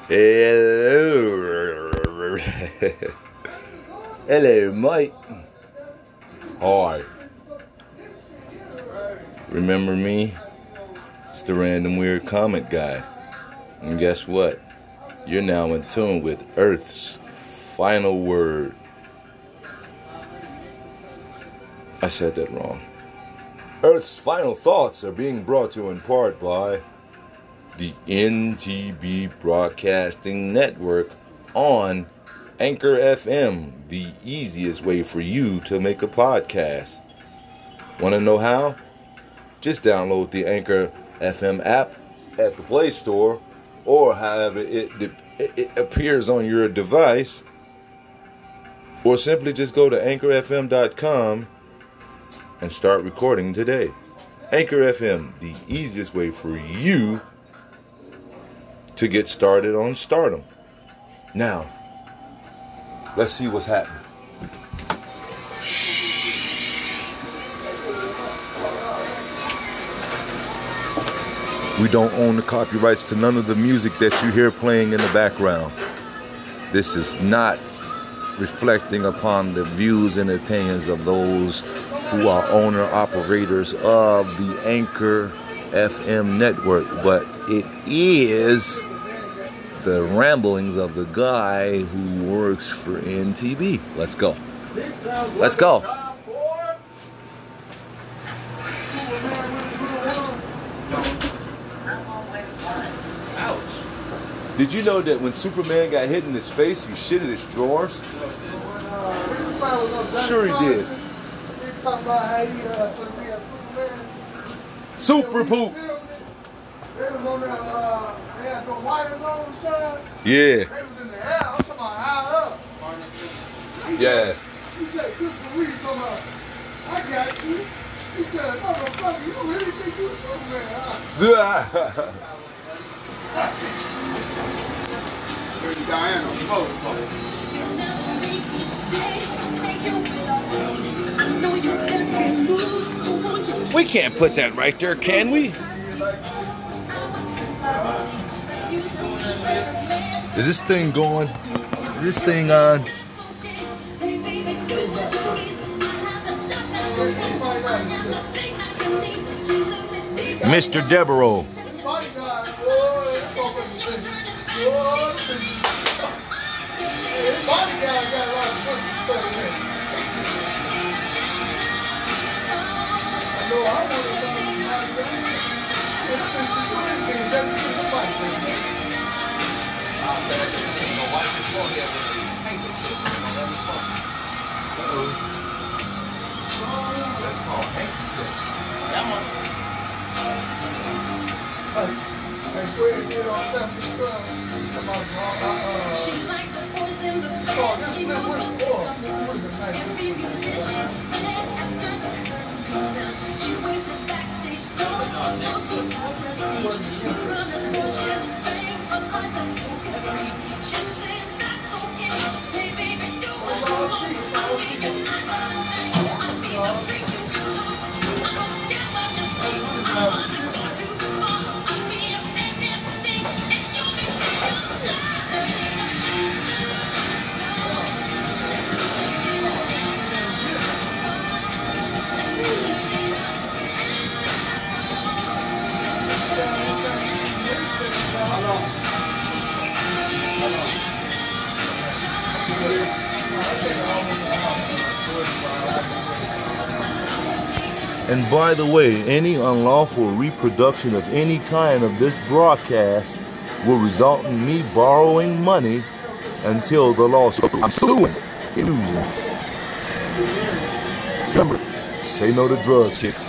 Hello. Hello, mate. Hi. Remember me? It's the random weird comment guy. And guess what? You're now in tune with Earth's final word. I said that wrong. Earth's final thoughts are being brought to you in part by the NTB Broadcasting Network on Anchor FM, the easiest way for you to make a podcast. Want to know how? Just download the Anchor FM app at the Play Store, or however it appears on your device, or simply just go to anchorfm.com and start recording today. Anchor FM, the easiest way for you to get started on stardom. Now, let's see what's happening. We don't own the copyrights to none of the music that you hear playing in the background. This is not reflecting upon the views and opinions of those who are owner-operators of the Anchor FM network, but it is the ramblings of the guy who works for NTB. Let's go. Let's go. Did you know that when Superman got hit in his face, he shit in his drawers? Sure he did. Super poop. Yeah. They was in the air. I'm talking about high up. Yeah. He said, Christopher Reed talking about, I got you. He said, motherfucker, you really think you Superman, huh? Diana, motherfucker. We can't put that right there, can we? Is this thing going? Is this thing on? Mr. Devereaux. That's called hanky sex. She likes the boys in the past. She knows what's every musician's head after the curtain comes down. She waits at backstage doors, no super prestige. You promise more champagne, a life that's so carefree. She's saying that's okay. Hey baby, do what you want. I'll be the night loving thing. I'll be the freak you can talk. I don't care what you say. I wanna go too far. I'll be everything, and you'll be my star. And by the way, any unlawful reproduction of any kind of this broadcast will result in me borrowing money until the lawsuit. I'm suing. Illusion. Remember, say no to drugs, kids.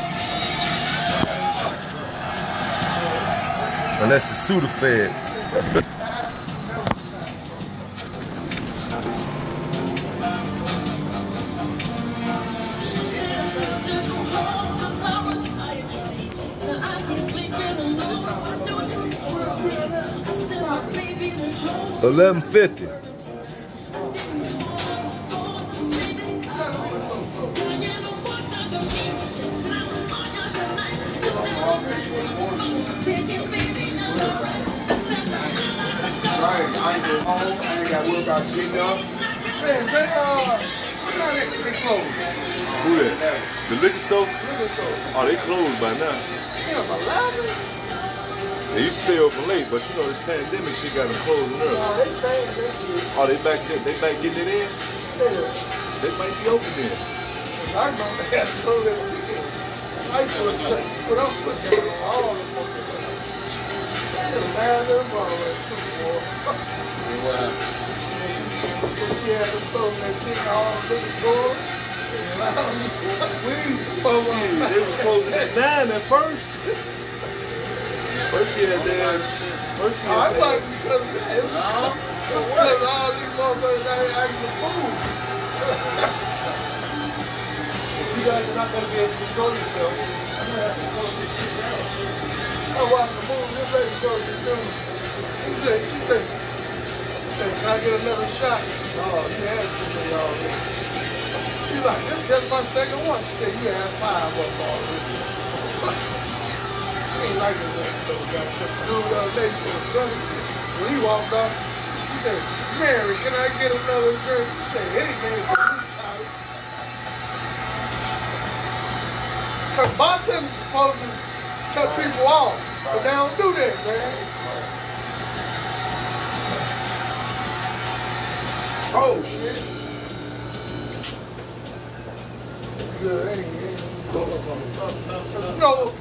Unless it's Sudafed. $11.50. get home. I ain't got to worry about getting up. Man, what time they close? Who that? The liquor store? Liquor store. Oh, they closed by now. Damn, 11? They used to stay open late, but you know this pandemic shit got them closing early. Oh, they changed that shit. Oh, they back getting it in? Yeah. They might be open then. I remember they had to close that ticket. I used to put up foot down on all the fucking things. They were mad at them already too, boy. She had to close that ticket all the liquor stores. Shit, they was closing at 9 at first. First year there. I wasn't because of that. It was because of all these motherfuckers out here acting the fool. You guys are not going to be able to control yourself. I'm going to have to close this shit down. I watched the movie, this lady told this dude. She said, can I get another shot? Oh, you had too many already. He's like, this is just my second one. She said, you had 5 of them already. She ain't like this though. The dude the other day told her drunk. When he walked off, she said, Mary, can I get another drink? He said, anything for me, child. Because bartenders supposed to cut people off, but they don't do that, man. Oh, shit. It's good, ain't it? You know,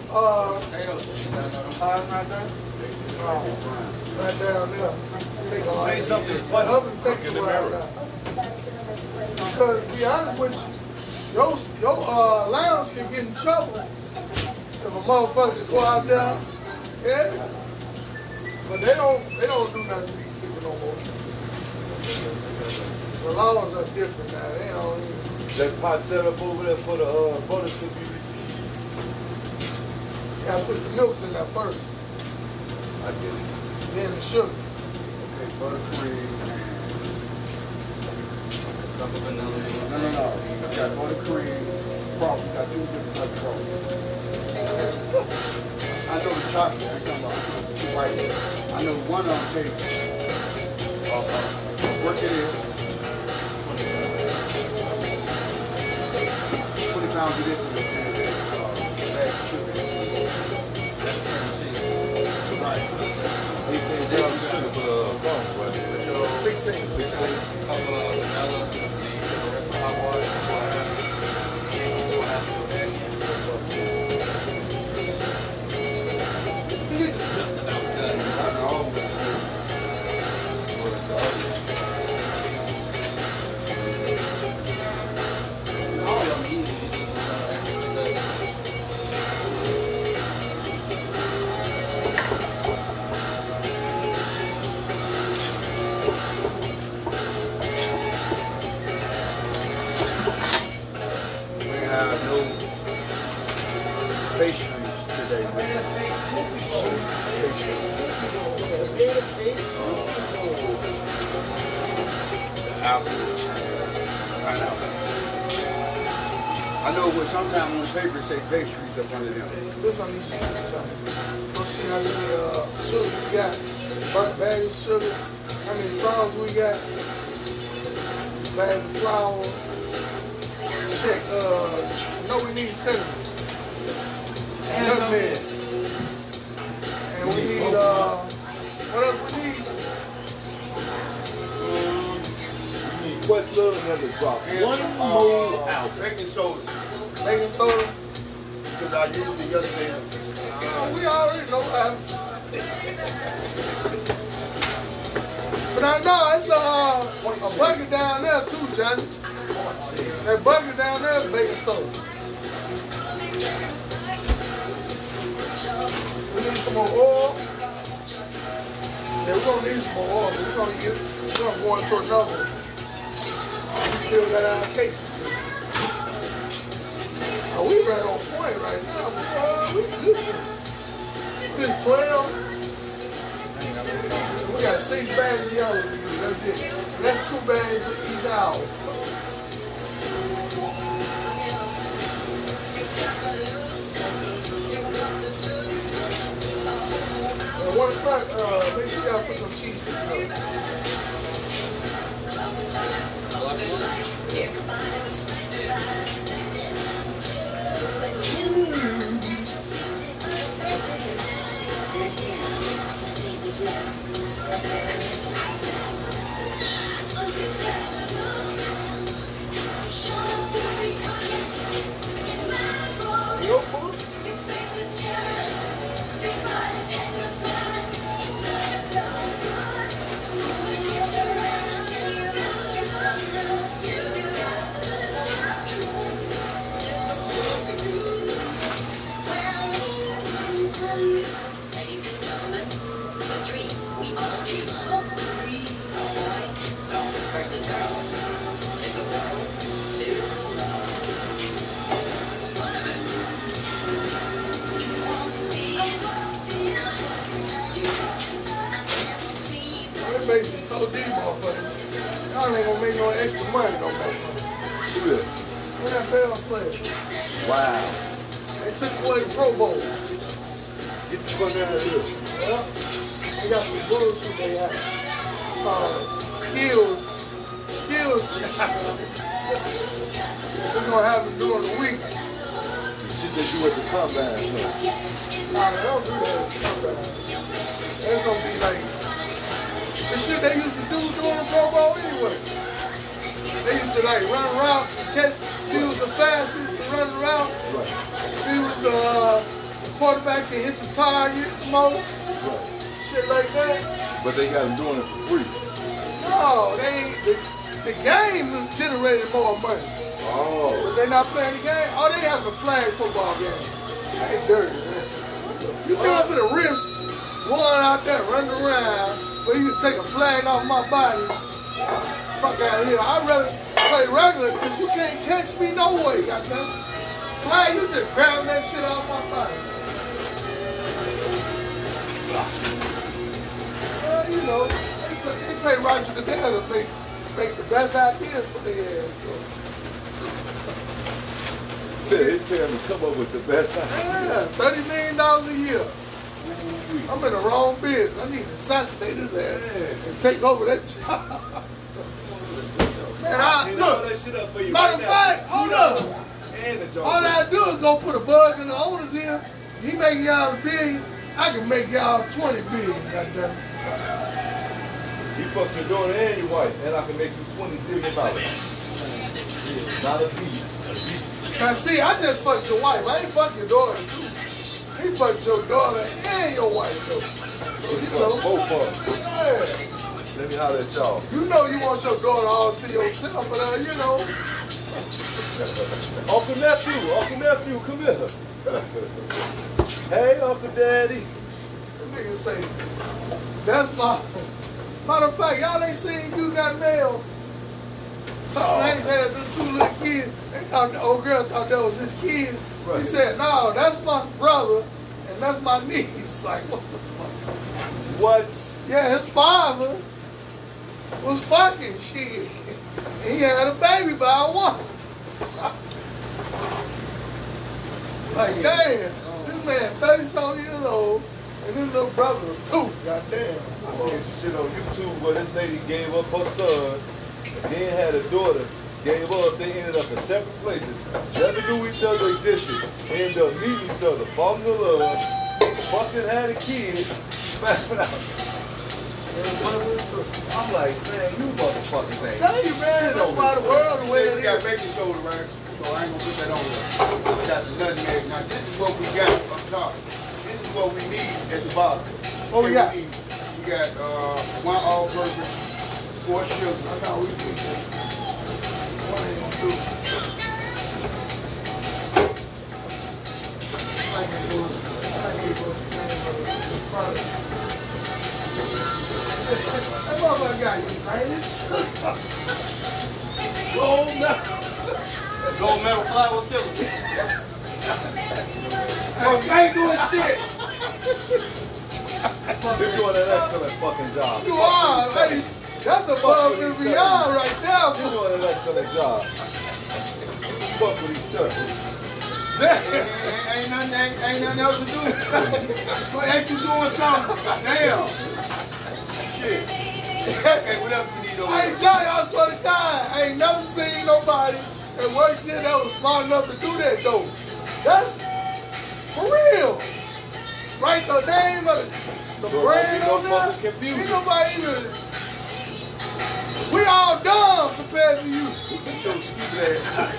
right down there. Say something funny. Up and take some right now. Because, to be honest with you, your lounge can get in trouble if a motherfucker go out there. Yeah. But they don't do nothing to these people no more. The laws are different now. They don't even. That pot set up over there for the bonus to be received. You gotta put the milks in there first. I get it. Then the sugar. Okay, buttercream and... Couple vanilla. No. I got buttercream, frost. Got 2 different types of frost. I know the chocolate. I come about white. I know one of them takes work it in. 20 pounds of this and bag of sugar. That's right. 18 grams of sugar for the phone, right? 16. Couple of vanilla, the rest of hot water. This is just about done. I know. All of them eating extra stuff. We have no pastries today, man. Apple, pineapple. I know what sometimes on the paper say pastries up under them. This one needs sugar. Let's see how many sugar we got. Burnt bag of sugar. How many flours we got. Bags of flour. Check, no, we need cinnamon. Nutmeg. And we need, what else we need? What's love never drop? And One some, more out. baking soda. Baking soda. Because I used it yesterday. We already know what happens. But I know it's a bucket down there too, Johnny. That bucket down there is baking soda. We need some more oil. Yeah, we're gonna need some more oil. We're gonna go into another one. We still got our case. Oh, we right on point right now. We good. It's 12. We got 6 bags of yellow to use. That's it. And that's 2 bags for each hour. At 1 o'clock, make sure y'all put some cheese in there. Yo, boy. That basically told these motherfuckers, y'all ain't gonna make no extra money no more. Good. NFL players. Wow. They took away the Pro Bowl. Get the fuck out of here. Well, they got some bullshit they got. Skills challenge. It's gonna happen during the week. The shit they do at the combine. Nah, they don't do that at the combine. It's gonna be like the shit they used to do during the Pro Bowl anyway. They used to like run routes and catch, see who's the fastest to run routes, Right. see who's the quarterback can hit the target the most, Right. shit like that. But they got them doing it for free. No, they ain't. The game generated more money. Oh. But they not playing the game. Oh, they have a flag football game. They dirty, man. You think I'm gonna risk going out there running around where you can take a flag off my body? Fuck out of here. I'd rather play regular because you can't catch me no way, goddamn. Flag, you just grabbing that shit off my body. Well, you know, they pay Roger Goodell to make the best ideas for their ass. So. Said they tell them to come up with the best idea. Yeah, $30 million a year. I'm in the wrong business. I need to assassinate his ass and take over that job. Man, look, matter of fact, hold up. All I do is go put a bug in the owner's ear. He make y'all $1 billion. I can make y'all $20 billion. Goddamn. You fucked your daughter and your wife, and I can make you $20 zillion. Not a beat. Now see, I just fucked your wife. I ain't fuck your daughter too. He fucked your daughter and your wife though. So You you fucked know, both of them. yeah. Let me holler at y'all. You know you want your daughter all to yourself, but you know. Uncle nephew, come here. Hey, Uncle Daddy. That nigga say, that's my. Matter of fact, y'all ain't seen You Got Mail. Tom Hanks had them 2 little kids. They thought the old girl thought that was his kid. Right. He said, no, that's my brother and that's my niece. Like, what the fuck? What? Yeah, his father was fucking shit. And he had a baby by a woman. Like, damn, this man 30-something years old and his little brother was 2. Goddamn. I seen some shit on YouTube where this lady gave up her son, then had a daughter, gave up, they ended up in separate places. Never knew each other existed. Ended up meeting each other, falling in love, fucking had a kid, found out. I'm like, man, you motherfuckers ain't. Tell you, man, that's why the world the way We it got is. baking soda, right? So I ain't gonna put that on there. We got the nutmeg. Now this is what we got up top. This is what we need at the bottom. What we got? We got 1 all-purpose, 4 sugar. I know we need this. What are you gonna do? I can do it. That motherfucker got United Sugar. Gold medal. Gold medal fly with Philly. I ain't doing shit. You're doing an excellent fucking job. You are, lady. That's above and beyond right You're there. doing an excellent job. Fuck with these turtles. Ain't nothing else to do. But ain't you doing something? Damn. Shit. Hey, what else we need over Hey, there? Johnny, I swear to God, I ain't never seen nobody that worked there that was smart enough to do that, though. That's for real. Write the name of the So brand there on won't be no there. fucking confusion. Ain't nobody even. We all dumb compared to you. Get your stupid ass out.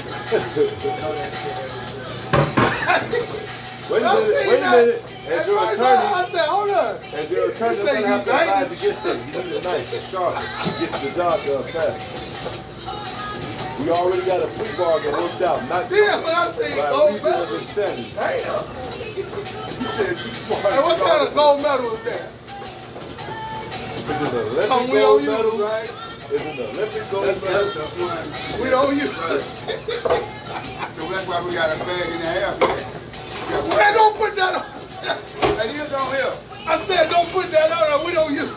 Wait a Y'all minute, seen wait a that? minute. As At your first attorney, I said, hold on. as your attorney, You I'm say gonna you have to advise dangerous. against that. You need a knife, a sharp, to get the job done fast. We already got a plea bargain worked out, not Then when I say by gold reason of medal, insanity. damn. You said you smart. Hey, what kind of gold medal is that? Is it an Olympic Something we gold don't medal? use, right? Is it an Olympic gold That's medal? the one. We don't use. So that's why we got a bag and a half here. Man, don't put that on. Hey, you don't here. I said, don't put that on there. We don't use.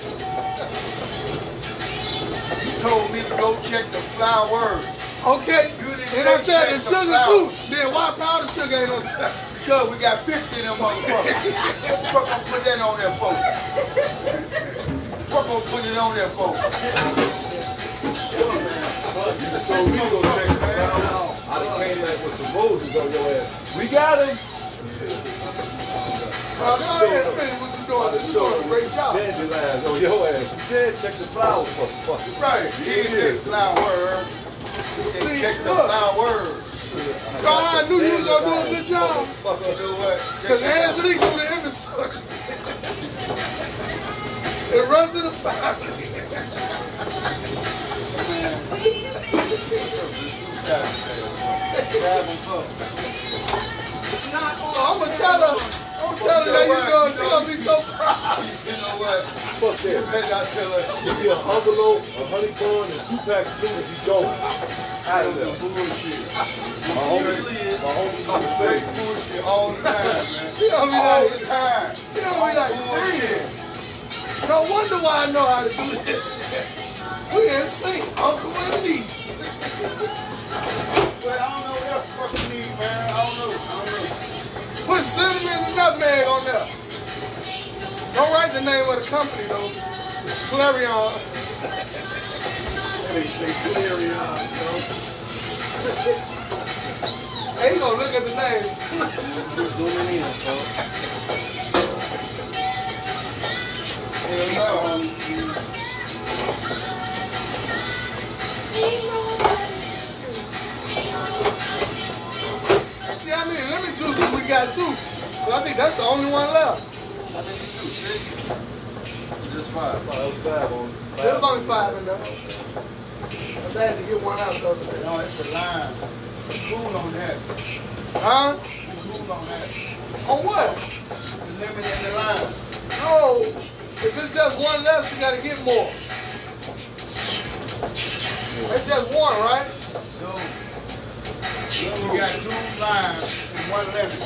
You told me to go check the flowers. Okay. You didn't And I say said the check the sugar flour. too. Then why powder sugar ain't on there? Because we got 50 of them motherfuckers. Fuck gonna put that on there, folks. Fuck gonna put it on there, folks. You just told me to go check the flower. I done came back with some roses on your ass. We got him. Go ahead and finish what you're doing. You're doing a great job. Dandelions on your ass. You said check the flowers for fucking. Right. He didn't say flowers. He said See, check the look. flowers. God, I knew you was gonna do a good job. Fuck gonna do what? Because Anthony do the inventory. It runs in the family. So I'm gonna tell her that you know she's gonna be so proud. You know what? Fuck You that. better not tell us shit. Give me a envelope, a honey bun, and 2 packs of fingers. You don't. Out of there. Bullshit. My homie on the Fake face. bullshit all the time, man. She gonna be All like, the time. she gonna be like, Bullshit. damn. No wonder why I know how to do this. We in sync, uncle and niece. But I don't know what else fuck you need, man. I don't know. Put cinnamon and nutmeg on there. Don't write the name of the company though. Clarion. They say Clarion, Hey, you gonna look at the names. Zooming in, See how many lemon juices we got too. Well, I think that's the only one left. Just fine. That was 5 on. There's only 5 in there. I had to get one out the other day. No, it's the lime. Cool on that. Huh? Cool on that. On what? The lemon and the lime. No. If it's just one left, you gotta get more. That's just one, right? No. We got 2 limes and 1 lemon.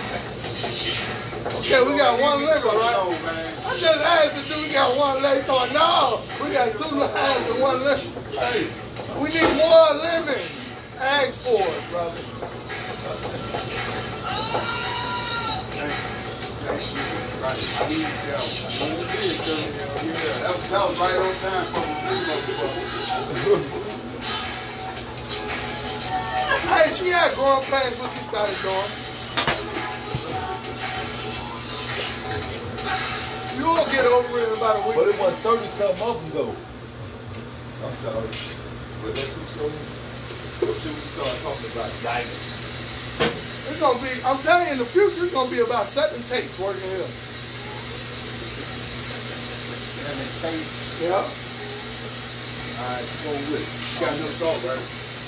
Okay, we got one lemon, right? No, man. I just asked the dude, we got one lemon. He told me, no, we got 2 limes and 1 lemon. Hey. We need more lemon. Ask for it, brother. That was right on time for the Hey, she had growing pains when she started doing. You won't get over it in about a But week. it was 30-something of them, though. I'm sorry. Was that too soon? Or should we start talking about dynasty? It's gonna be, I'm telling you, in the future, it's gonna be about 7 takes working here. 7 tapes. Yeah. Alright, go with it. You got no salt, right?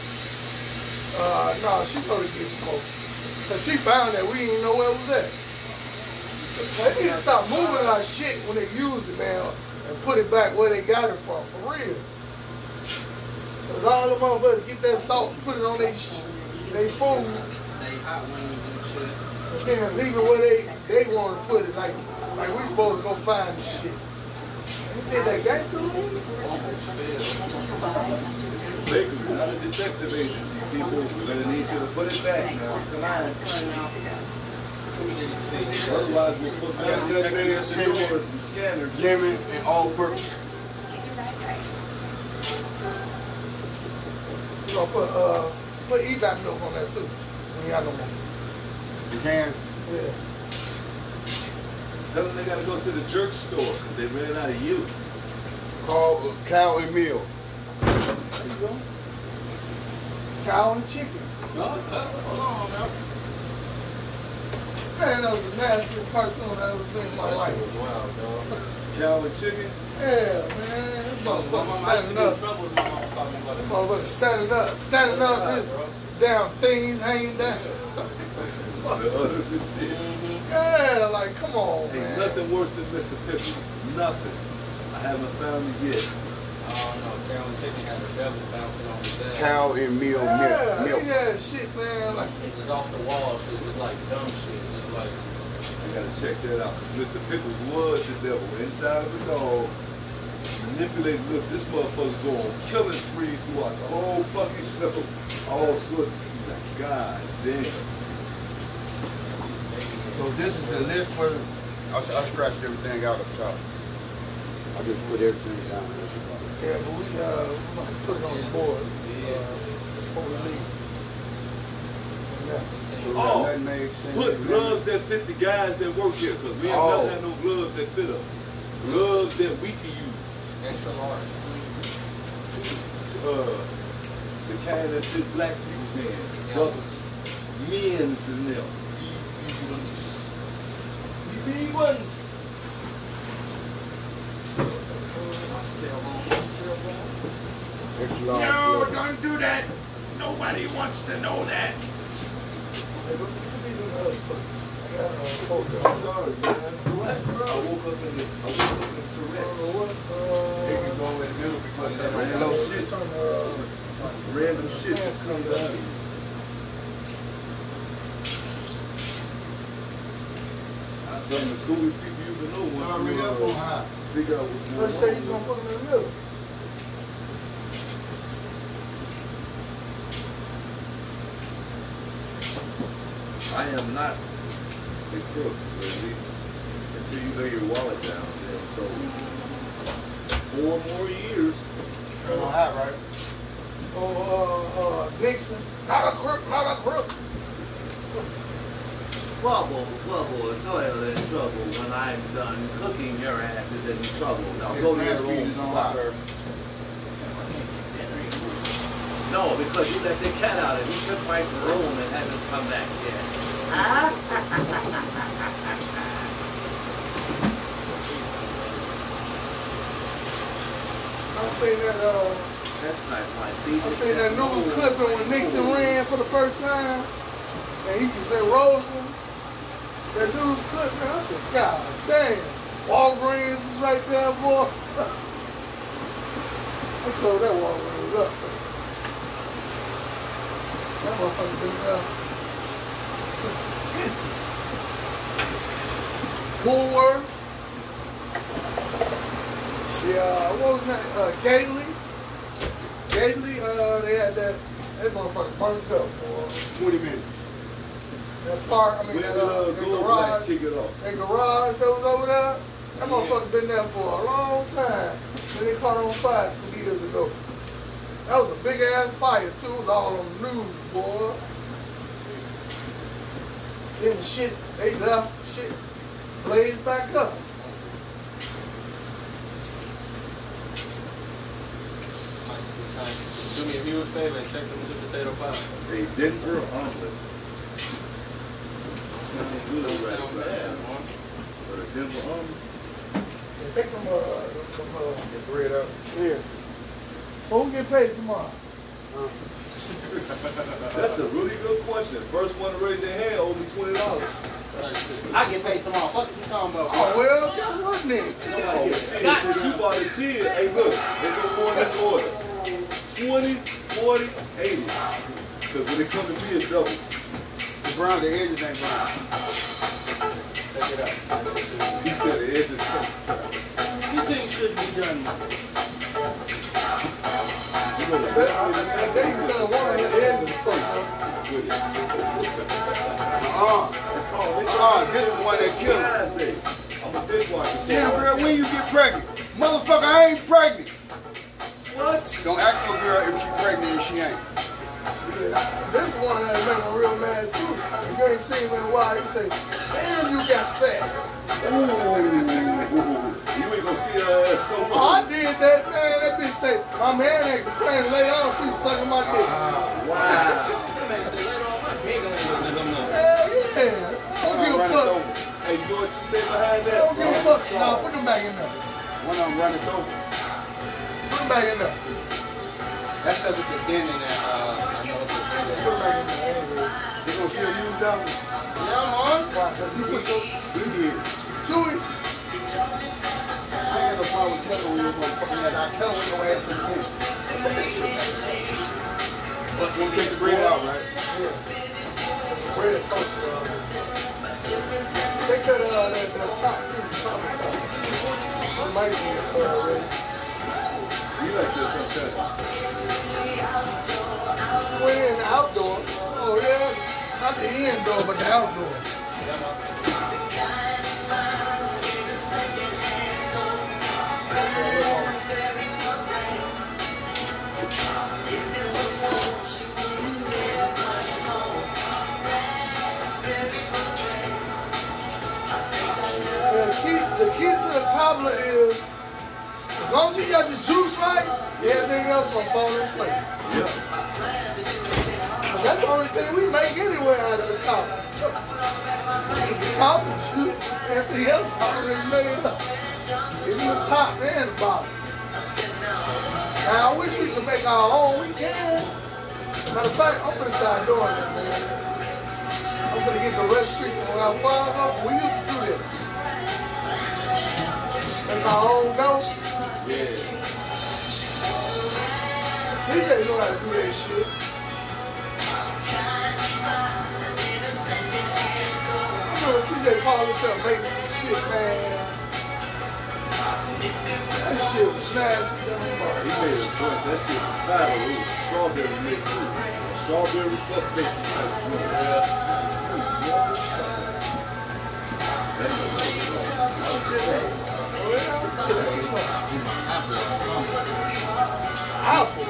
No, she gonna get smoked. Cause she found that we didn't know where it was at. They need to stop moving our shit when they use it, man, and put it back where they got it from, for real. Cause all the motherfuckers get that salt and put it on their food, and then leave it where they want to put it, like we supposed to go find the shit. You think that gangster movie? Basically, not a detective agency, people. We're going to need you to put it back now. Come on. Otherwise, we'll put down detectives and doors and scanners. Lemon and all purpose. gonna put EVAP milk on that too. We ain't got no more. You can? Yeah. Tell them they gotta go to the jerk store because they ran out of you. Called Cow and Meal. There you go. Cow and chicken. No, hold on now. Man, that was the nastiest cartoon I ever seen in my life. That shit was wild, dog. Cow and chicken? Yeah, man. This motherfucker standing up. Trouble with my mom calling me about This it. motherfucker standing up, this damn things hanging down. The others and shit. Yeah, like, come on, Ain't man. nothing worse than Mr. Pickle. Nothing. I haven't found it yet. I don't know. Cow and chicken had the devil bouncing on his ass. Cow and Meal Yeah, milk. yeah, shit, man. Like, It was off the wall. Shit was like dumb shit. It was like, I gotta check that out. Mr. Pickles was the devil inside of the dog. Manipulating, look, this motherfucker's on killing sprees throughout the whole fucking show. All sorts of like, God damn. So this is the list for the, I scratched everything out up top. I just put everything down there. yeah, but we might put it on the board before we leave. Yeah. So we Oh, got nothing made sense. put gloves that fit the guys that work here, because we ain't never had no gloves that fit us. Gloves that we can use. extra large. The kind that fit black people's hands. Brothers. Men's in them. Big ones. Extra large. No, don't do that. Nobody wants to know that. Hey, what's these in the other place? I got I'm sorry, man. What? I woke up in Tourette's. They can go in the middle because that Random shit. Turn, Random shit just comes out. Some of the coolest people you can know once you figure out what's going let's say he's on. gonna put them in the middle. I am not a crook, or at least until you lay your wallet down. And so 4 more years. Come on, hat, right? Oh, Nixon. Not a crook, not a crook. Bubble, toil in trouble. When I'm done cooking, your ass is in trouble. Now go to your room, fucker. No, because you let the cat out and he took my room and hasn't come back yet. I seen that, That's not my feet. I seen that news clipping when Nixon ran for the first time, and he was in Roseland. That news clipping, I said, God damn, Walgreens is right there, boy. I told that Walgreens up. That motherfucker been there since the 50s. Woolworth. Yeah, what was that? Gately. They had that motherfucker burnt up for 20 minutes. that park. I mean, When that Gold Blast garage. kick it off. That garage that was over there. That motherfucker been there for a long time. Then they caught on fire 2 years ago. That was a big ass fire too. It was all on the news, boy. Then the shit, they left shit blazed back up. Do me a huge favor and check them sweet potato pies. A Denver omelet. Nothing good Don't right sound about bad, that. man. But a Denver omelet. Yeah, take them Get bread out. here. So who get paid tomorrow? That's a really good question. First one to raise their hand owe me $20. I get paid tomorrow. What you talking about? Oh well, guess what then? Oh, shit, since you bought a 10, hey look, they go go in this order. 20, 40, 80. Because when it comes to me, it's double. The brown, the edges ain't brown. Check it out. He said the edges come. You think should be done? You know the They best way to test they it can is tell to one of the ends first. with it. It's called, This is one that killed him. Guys Day. I'm a dishwasher. so Damn, I girl, can't- when you get pregnant? Motherfucker, I ain't pregnant. What? Don't ask no girl if she pregnant and she ain't. This one that make me real mad too. If you ain't seen me in a while, you say, damn, you got fat. Ooh. You ain't gonna see her ass no more. Oh, I did that, man. That bitch say, my man ain't complaining later on, she was sucking my dick. Wow. Hell yeah. Don't give a fuck. Hey, you know what you say behind that? Don't give a fuck. Nah, put them back in there. One of them running over. Put them back in there. That's because it's a den in there. I know it's a den in Put them there. back in there. They gonna still use that one? Yeah, man. Why? 'Cause you put your We did. Chewy. I ain't no problem with telling you motherfucking ass. I tell them your ass to the moon. But we'll take the bread out, right? Bread toast. Take that top too. Top. It might be ready. You like this sometimes. Went in the outdoor. Oh yeah. Not the indoor, but the outdoor. The key to the cobbler is, as long as you got the juice right, everything else will fall in place. Yeah. That's the only thing we make anywhere out of the cobbler. The cobbler juice, everything else already made up. Even the top and the bottom. Now I wish we could make our own. We can. Matter of fact, I'm gonna start doing it, man. I'm gonna get the recipe from our farms off. We used to do this. Make our own dough. Yeah. CJ know how to do that shit. I remember CJ called himself making some shit, man. That shit was nasty. He made a joint. That shit was fire. It was strawberry mix too. Strawberry puff mix. Apple.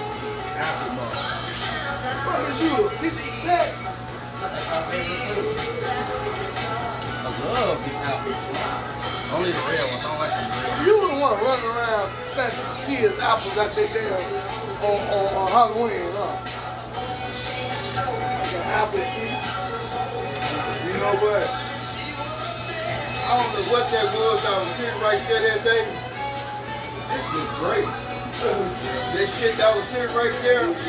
What is you? Teach you that? I love the apples. Only the red ones. I don't like the red. You wouldn't want to run around snatching kids' apples out their damn on Halloween, huh? Like an apple thief. You know what? I don't know what that was that was sitting right there that day. This was great. That shit that was sitting right there. No.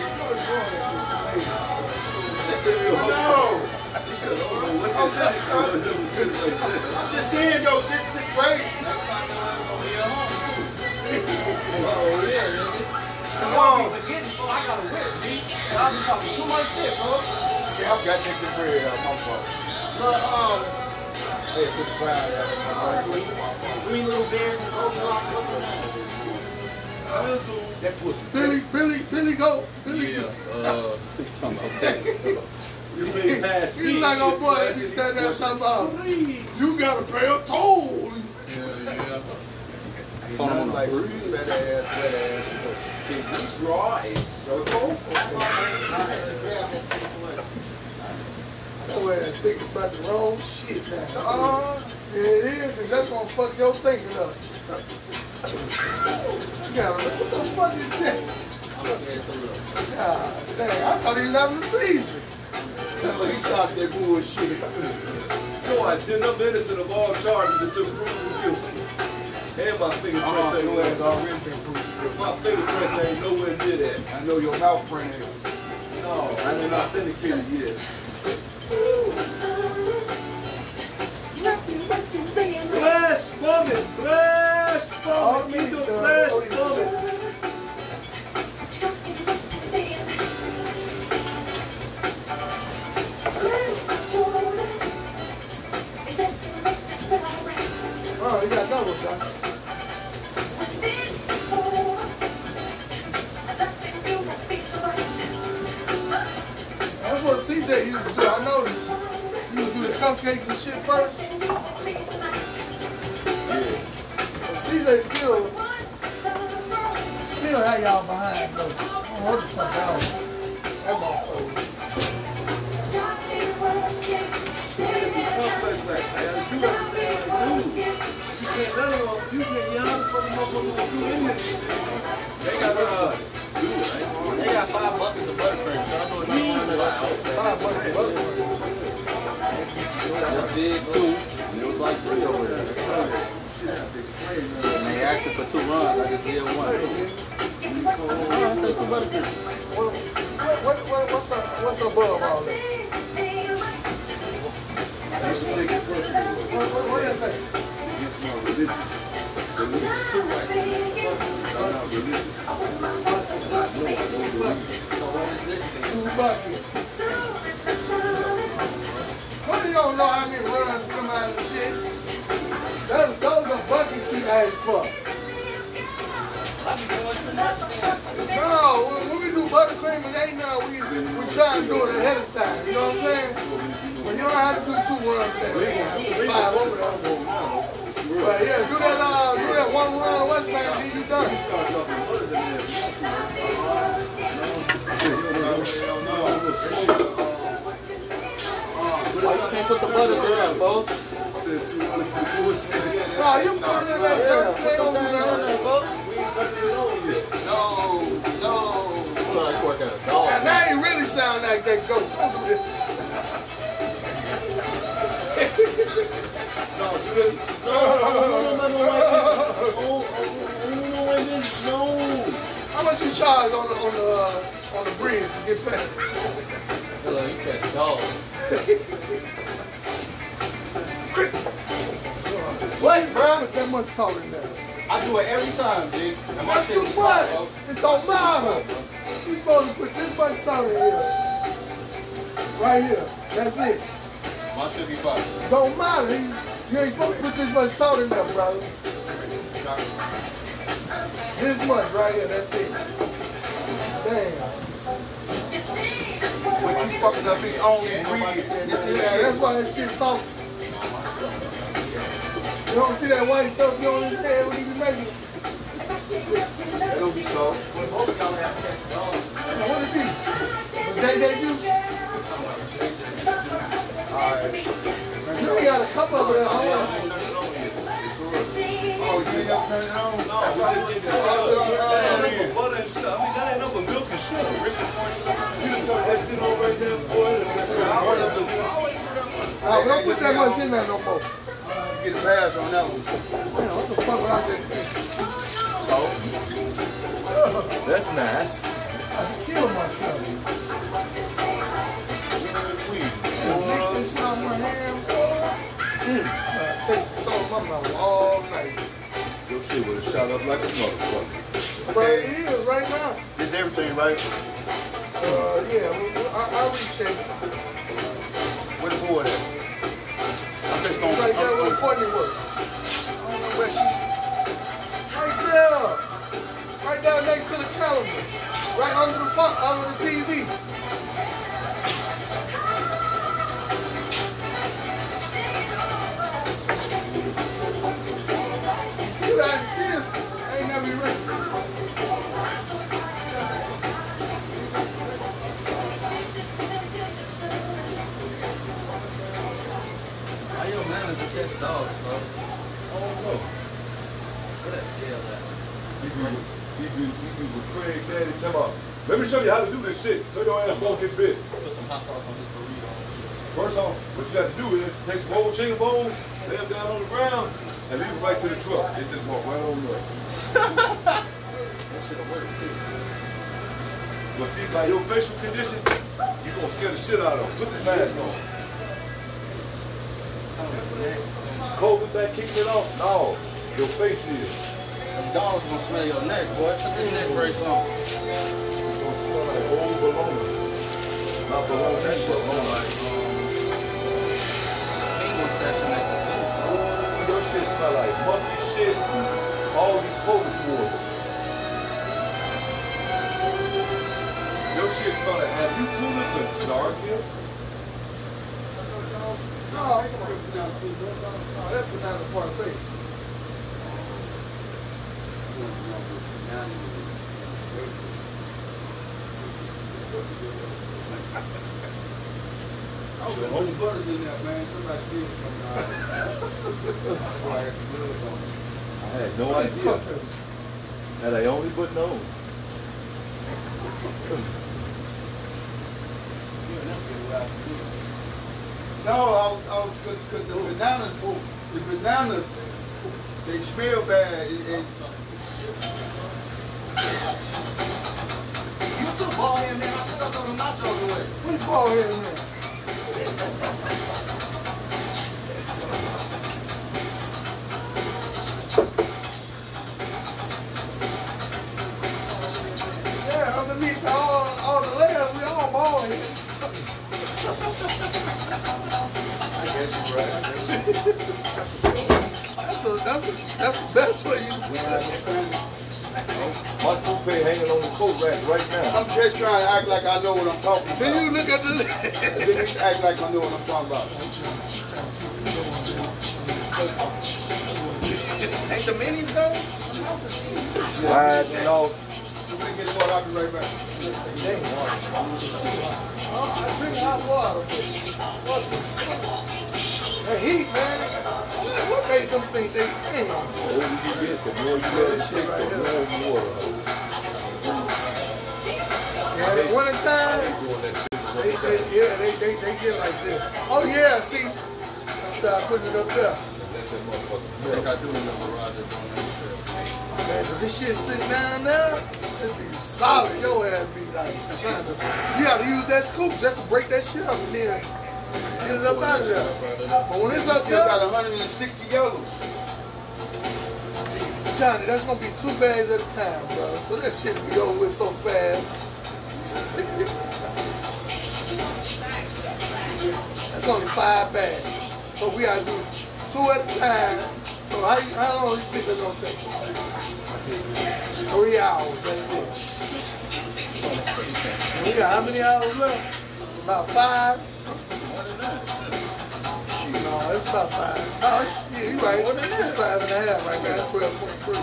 I'm just saying though, this is great. Next time it's gonna be a home too. Oh, Yeah, nigga. Come on. Forgetting, so I gotta whip, G. Y'all be talking too much shit, bro. Yeah, I've got to take the bread out, my fault. But Hey, put the fire out. 3 little bears and Goldilocks up in there. That pussy. Billy, go. Billy, go. This big pass He's like, oh boy, let me stand there talking about, you gotta pay a toll. Nothing like fat ass pussy. Can we draw a circle? That way I think about the wrong shit now. Yeah, it is, because that's gonna fuck your thinking up. You gotta look, what the fuck is that? I'm scared to look. God dang, I thought he was having a seizure. He stopped that bullshit. You know, I did I'm innocent of all charges until proven guilty. And my fingerprints ain't Your ass nowhere. already been proved. My fingerprints ain't nowhere near that. I know your mouth print is. No, I ain't authenticated yet. Flash bombing! Flash bombing! Me the flash bombing! Oh, you got double, John. That's what CJ used to do. I noticed. You would do the cupcakes and shit first. CJ still had y'all behind though. I don't know what the fuck that was. That motherfucker. Complex like that. You do everything like dude. You can't let them. You can't. You know for the motherfuckers to do anything. They got do it. They got 5 buckets of buttercream, so I know another one of like, 5 bucks a bucket. just did 2, and it was like 3 over there. And they asked for 2 runs, I just did 1. I said 2 buttercream. What's above all that? What is that? Two buckets. What do you don't know how many runs come out of shit? Those are buckets she asked for. No, when we do buttercream, it ain't now we try and do it ahead of time. You know what I'm saying? But you don't have to do 2 runs there. 5 over there. But yeah, do that 1 run West Man, then you done. Why you can't put the butters in there, folks? No, you put it in there, Chuck. They don't do that. No. Like you work at a dog. And now you really sound like that goat. How much you charge on the bridge to get past? Look, you catch dogs. What, bro? Put that much salt in there. I do it every time, G. And my That's shit too be fire, much. folks. It don't matter. You're supposed to put this much salt in here. Right here. That's it. My shit be fire. Don't matter. You ain't supposed to put this much salt in there, brother. This much right here. That's it. Damn. What you fucking up is only ingredients. It's this Yeah, shit. that's why that shit salty. You don't see that white stuff you on his head when he be making it? That don't be so. Both of y'all ass catch dogs. Now, what it be? JJ juice? Alright. You only got a cup of it at home. Oh, you ain't never turn it on? That's why I was just Butter and shit. I mean, that ain't nothing but milk and sugar. You done turn that shit on right there, boy. We don't put that much in there no more. Get a pass on that one. Man, what the fuck would I just do? That's nice. I could kill myself. Lick this shit out my hand, boy. Taste the salt in my mouth all night. Your shit would have shot up like a motherfucker. But it is right now. It's everything, right? Yeah, I reshape it. Where the board at? I'm just gonna. Like that where Courtney was. Where she? Right there. Right there next to the calendar. Right under the TV. You see that? See this? Ain't never been ready. How your manager catch dogs, bro? I don't know. Where that scale at? He be with Craig Daddy talking about, let me show you how to do this shit so your ass won't get bit. Put some hot sauce on this burrito. First off, what you got to do is take some whole chicken bone, lay them down on the ground, and leave it right to the truck. It just walk right on up. That shit'll work too. But see, by your facial condition, you gonna scare the shit out of them. Put this mask on. COVID back kicking it off? No, your face is. Them dogs gonna smell your neck, boy. Put this neck brace on. It's gonna smell like old bologna. Not bologna, That shit smell bologna. like penguin session at the zoo. Ooh, your shit smell like monkey shit and all these polish water. Your shit smell like, have you tulips and Starkist? No, that's banana parfait. I was gonna put butters in there, man. Somebody did come out. That's why I had the gloves on. I had no idea. Had I only but known. No, I was because the bananas, they smell bad. You too, bald head man. I still throw the nachos away. What ball head man? Yeah, underneath all the layers, we all ball head. I guess you're right. That's the best way you do it. My toupee hanging on the coat rack right now. I'm just trying to act like I know what I'm talking about. Then you look at the then you act like I know what I'm talking about. Ain't the minis though? Sliding off. I'm gonna get water. I'll be right back. I drink hot water. What the fuck? The heat, man. What made them think they can? The older you get, the more you let it taste, the more water. Yeah, the winter time, they get like this. Oh yeah, see, I start putting it up there. Like I do in the garage doing that shit. Man, but this shit sitting down there, it be solid. Your ass be like trying to. You gotta use that scoop just to break that shit up and then get it up out of there. But when it's up there, got 160 yellows. Johnny, that's gonna be 2 bags at a time, bro. So that shit be over with so fast. That's only 5 bags. So we gotta do 2 at a time. So how long do you think that's gonna take? 3 hours, that's it. We got how many hours left? About 5? No, it's about 5. No, yeah, you're right. It's 5.5 right now. It's 12:23.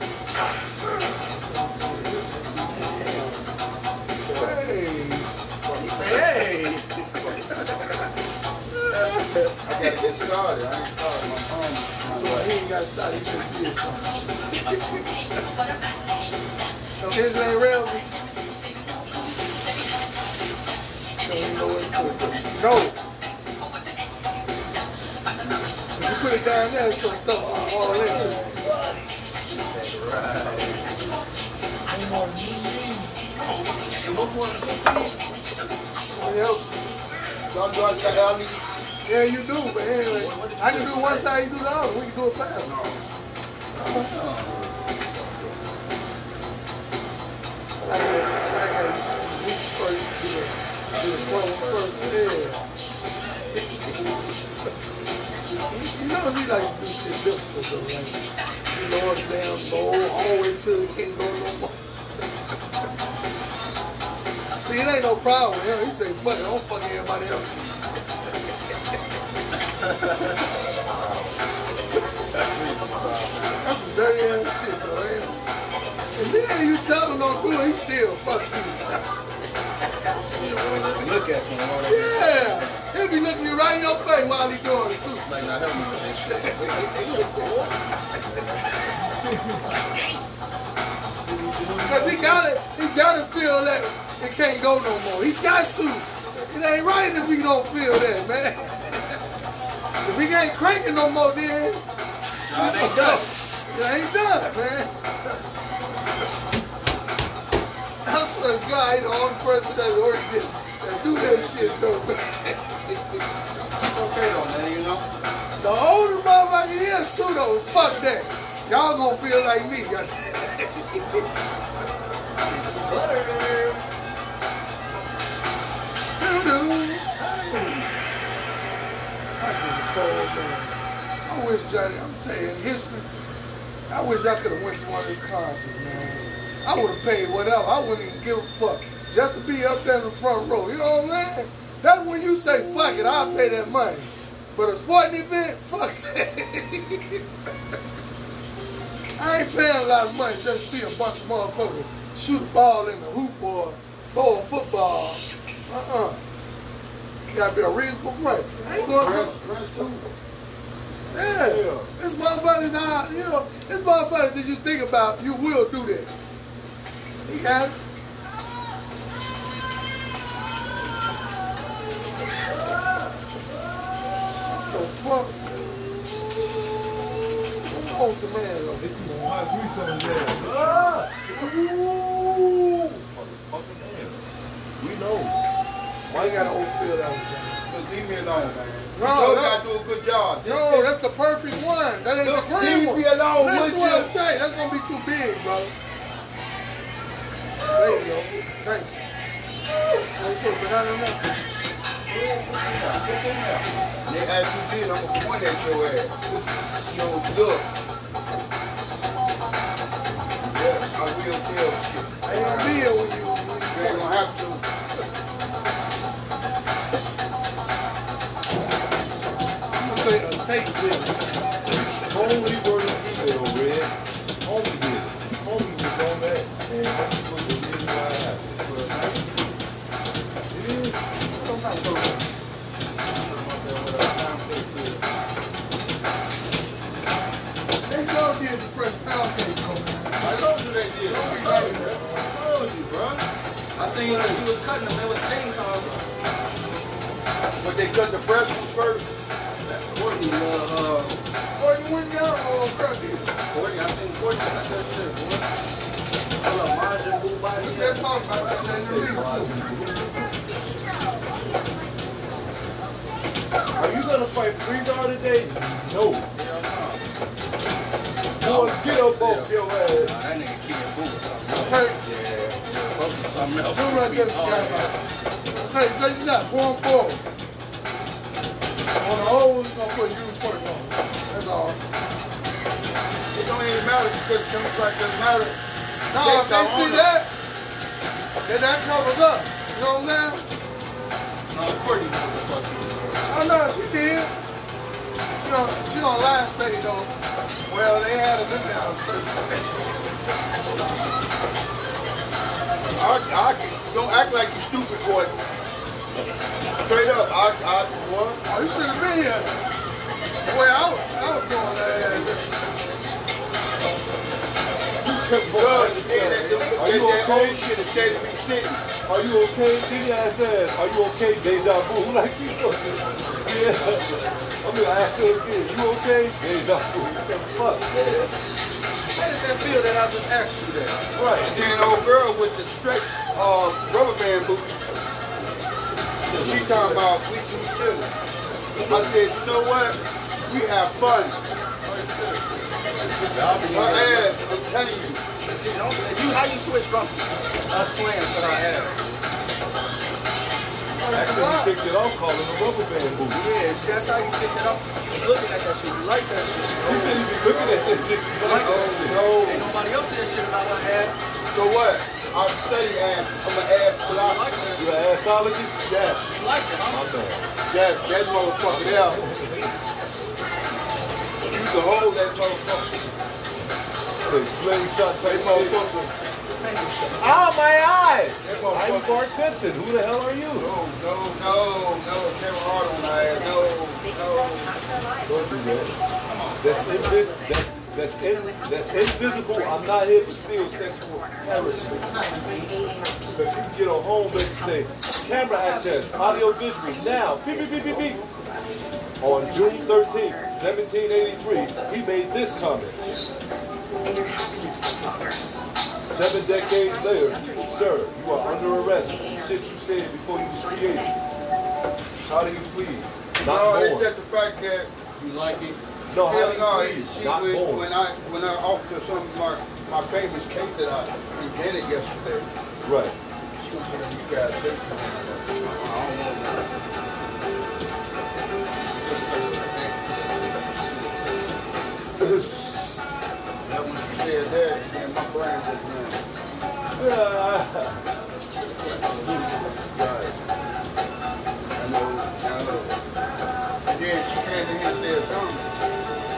Hey. Hey! I gotta get started. I ain't started. My arm. So he ain't got started. He just did something. So his ain't real. Don't even know what to put. No. If you put it down there, some stuff will fall in. Yeah, you do, but anyway, I can do one side, you do the other. We can do it fast. You know he like to do shit difficult though, like you lower the damn bowl all the way till it can't go no more. See, it ain't no problem with him. He say, fuck it, don't fuck everybody else. That's some dirty ass shit though, ain't it? And then you tell him don't do it, he still fuck you. Look at you and all that. Yeah, he'll be looking you right in your face while he doing it too. Like, now help me with this shit. Because he gotta feel that it can't go no more. He got to. It ain't right if we don't feel that, man. If we ain't cranking no more, then It ain't done. it ain't done, man. I swear to God, he the only person that do that shit though, man. It's okay though, man, you know? The older motherfucker here too though, fuck that. Y'all gonna feel like me. I wish Johnny, I'm telling you, in history, I wish I could have went to one of his concerts, man. I would have paid whatever. I wouldn't even give a fuck. Just to be up there in the front row. You know what I'm saying? That's when you say, fuck it, I'll pay that money. But a sporting event, fuck that. I ain't paying a lot of money just to see a bunch of motherfuckers shoot a ball in the hoop or throw a football. You gotta be a reasonable price. I ain't going to. Prince too. Yeah. This motherfuckers are, you know, this motherfuckers that you think about, you will do that. He got it. What the fuck? What's the man though? Ooh. We know. Why you gotta overfill that one? Just leave me alone, man. No, You told me that- I do a good job. No, that's the perfect one. That ain't the Look, green leave one. me alone, That's would what you? I'm saying. That's gonna be too big, bro. There you go. Thank you. Oh, put a banana in there. They ask you did, I'm gonna point at your ass. You don't look. Yeah, I will tell shit. I ain't gonna be here with you. You ain't gonna have to. I'm gonna take a tape with me. Only word of email, Red. Homie did it. Homie was on that. And that's what the reason why I have it. It is. I'm not going. They sure did the fresh pound cake coming. I told you they did. I told you, bro. I seen her, she was cutting them. There was stain cars. But they cut the fresh ones first. That's Courtney. Boy, you went down on Courtney. Courtney, I seen Courtney cut that shit, boy. So the Majin Buu body. Let's talk about that. That's the reason. Are you gonna fight Freezer today? No. Boy, get up off your ass. That nigga Kid Buu or something. Hey, Yeah, folks is something else. do right there, guy. Hey, check this out. Going forward. On the old one, we're gonna put use first on. That's all. It don't even matter because the Democrat doesn't matter. No, if they see that, then that covers up. You know what I'm saying? No, Courtney knows the fuck she was doing. Oh no, she did. She don't lie and say though. Well, they had a good down. Don't act like you stupid, boy. Straight up, I was. Oh, you should have been here. Boy, I was going there. Because Are you that okay? old shit instead of me sitting. Are you okay? Diddy asked that. Are you okay? Deja vu. Like you fucking. Yeah. I'm gonna ask her again. You okay? Deja vu. What the fuck, man? How did that feel that I just asked you that? Right. And then old girl with the straight rubber band boots. She talking about we too silly. I said, you know what? We have fun. Her ass, I'm telling you. See, how you switch from us playing to our ass? Actually, you picked it off calling a rubber band boot. Yeah, that's how you pick it up. You looking at that shit. You like that shit. You said you be looking at that shit. You like that shit. No. Ain't nobody else said shit about her ass. So what? I'm studying ass. I'm an ass You philosopher. like that You shit. an assologist? Yes. You like it, huh? I know. Yes, that motherfucker there. You can hold that motherfucker. Say slingshot That type shit. motherfucker. Ah, my eye! That I'm motherfucker. Bart Simpson. Who the hell are you? No. Kevin Hart on my ass. No. Don't do that. That's invisible. I'm not here for still sexual harassment. Because you can get on home base and say, camera access, audio visual, now, beep, beep, beep, beep, beep. On June 13th, 1783, he made this comment. 7 decades later, sir, you are under arrest for some shit you said before you was created. How do you plead? No, Not it's born. just the fact that You like it? No, how hell do no, you plead? she Not born. when I offered her some of my famous cake that I invented yesterday, Right. she was saying, you guys take it. I don't know that. That when she said that, then my brain just went. Right. I know. And then she came in here and said something.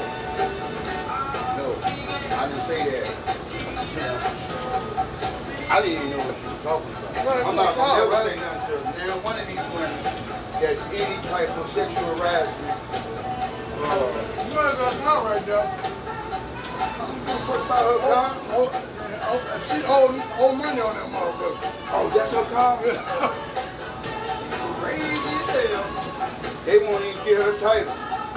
No, I didn't say that. I didn't even know what she was talking about. I'm not gonna never say nothing to her. Now, one of these women that's any type of sexual harassment. You know that's her car right there. What about her car? She owe money on that motherfucker. Oh, that's her car? Crazy as hell. They won't even give her a title.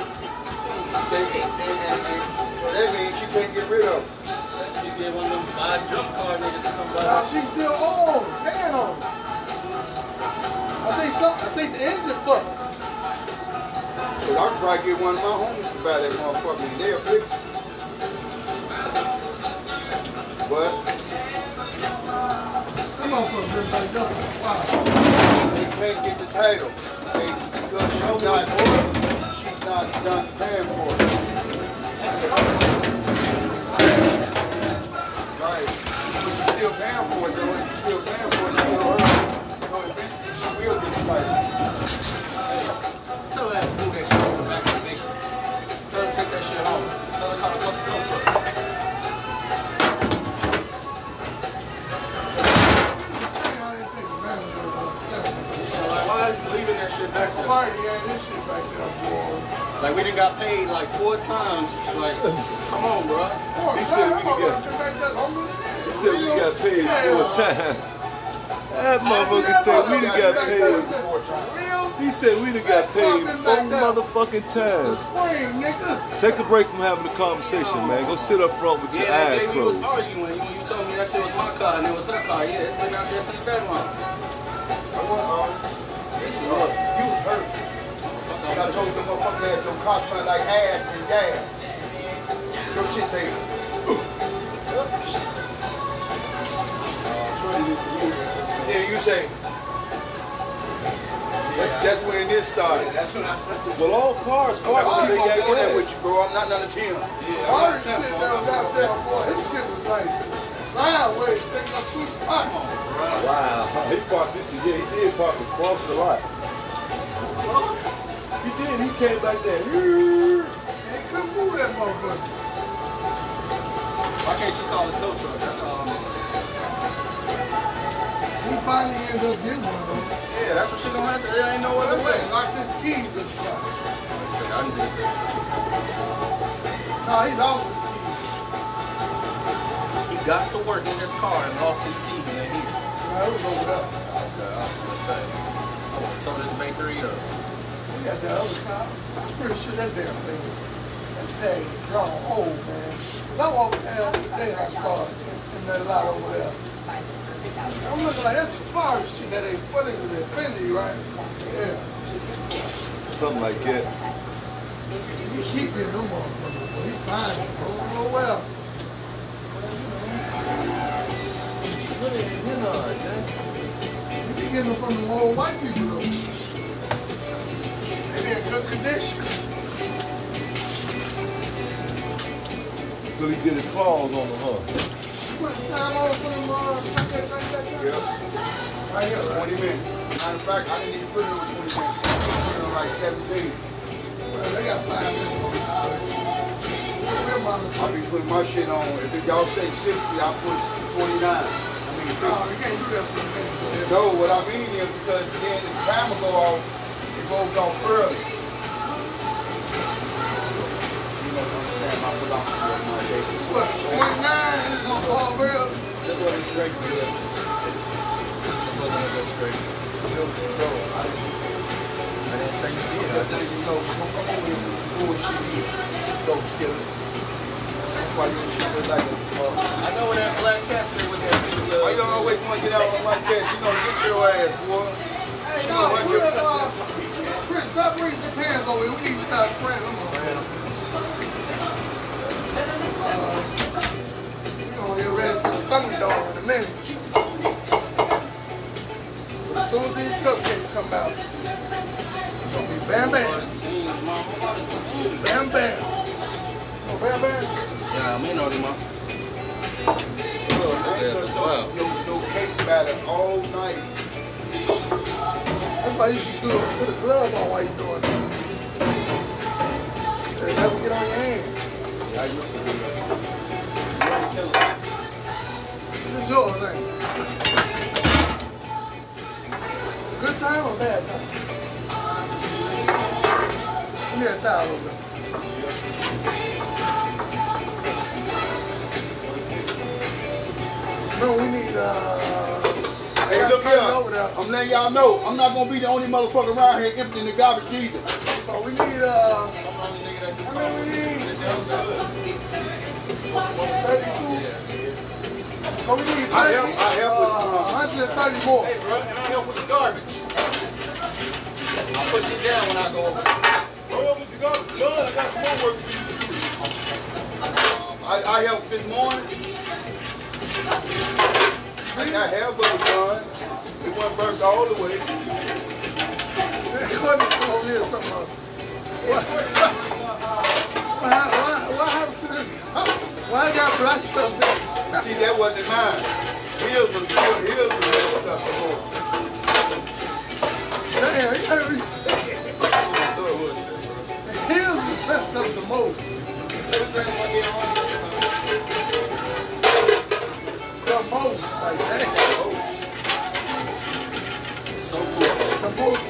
So that means she can't get rid of it. She did one of them buy jump car niggas to come by. Now she's still on, paying on it. I think the engine fucked. But I could probably get one of my homies to buy that motherfucker and they'll fix it. But That motherfucker been back up. Wow. they can't get the title. Because she's not done paying for it. Right. But she's still paying for it though. If she's still paying for it, she'll earn it. So eventually she will get the title. Tell her ass to move that shit on the back of the vehicle. Tell her to take that shit home. Tell her to call the fucking tow truck. Like, why is you leaving that shit back there? Party had this shit back there, boy. Like, we done got paid like 4 times. Like, come on, bro. He said we could He said we got paid 4 times. That motherfucker said we done got paid. He said we done got paid 4 motherfucking times. Take a break from having a conversation, man. Go sit up front with your Yeah, that eyes day we was closed. arguing. You told me that shit was my car and it was her car. Yeah, it's been out there since that long. You was hurt. I told them motherfucker that don't cost money like ass and gas. Your shit say, yeah, you say, that's when this started. That's when I slept. Well, all cars I'm not fuck gonna when keep they on got doing that with gas. you, bro. I'm not none of them. Yeah, All I'm this shit that was out there, boy, this shit was like sideways, taking up 2 spots. Wow. He parked this shit. Yeah, he did park across the lot. He did. He came back there. They couldn't move that motherfucker. Why can't you call a tow truck? That's all I'm He finally ended up getting one though. Yeah, that's what she gonna have to. There ain't no other way. Locked his keys this shot. Say, I done did this. No, he lost his keys. He got to work in his car and lost his keys in here. No, it was over there. Okay, I was gonna say. I would have tore this bakery up. We got that other cop. I'm pretty sure that damn thing was, that tag is gone old, man. Cause I walked past today and I saw it in that lot over there. I'm looking like, that's Safari shit. That ain't, what is it, Infinity, right? Yeah. Something like that. He keep getting them motherfuckers, boy. He fine. Oh, well. He be getting them from the old white people, though. They be in good condition. Until he get his claws on them, huh? Put the time on for them, Yeah. right here, right? 20 minutes. Matter of fact, I didn't even put it on 20 minutes. I put it on like 17. Well, they got 5 minutes on this thing. I be putting my shit on. If y'all say 60, I put 49. I mean, 50. No, you can't do that for the minute. No, what I mean is because then the timer go off, it goes off early. You know, understand my philosophy of my day. What, 29 is on Paul Bell? This wasn't straight for you. This wasn't a good straight. I didn't say you did. I just Bullshit here. Dope skiller. That's why you shit look like a I know where that black cat stay with that big Why you don't always want to get out on my cat? She gonna get your ass, boy. Hey, no, Chris, stop bringing some pants over here. We need to start spraying them on. We're gonna get ready for the Thunderdome in a minute. But as soon as these cupcakes come out, it's gonna be bam bam. Bam bam. Oh, bam bam. Yeah, me know them, man. No cake batter all night. That's why you should do it. Put a glove on while you're doing it. It'll never get on your hand. I used to do that. It's yours, ain't it? bad time. Give me a towel over there. No, we need, Hey, look here. I'm letting y'all know, I'm not gonna be the only motherfucker around here emptying the garbage Jesus. so we need, how many we need? 32. So we need 30, I help with 130 more. Hey, bro, and I help with the garbage. I'll push it down when I go over. Roll with the garbage. Son, I got some more work for you to do. I helped this morning. I got half of it done. It wasn't burnt all the way. Courtney's still over here talking about what happened to this? Why I got black stuff there? See, that wasn't mine. His was stuff the more. Damn, you gotta be sick. His was messed up the most. The most, like that. So cool. The most.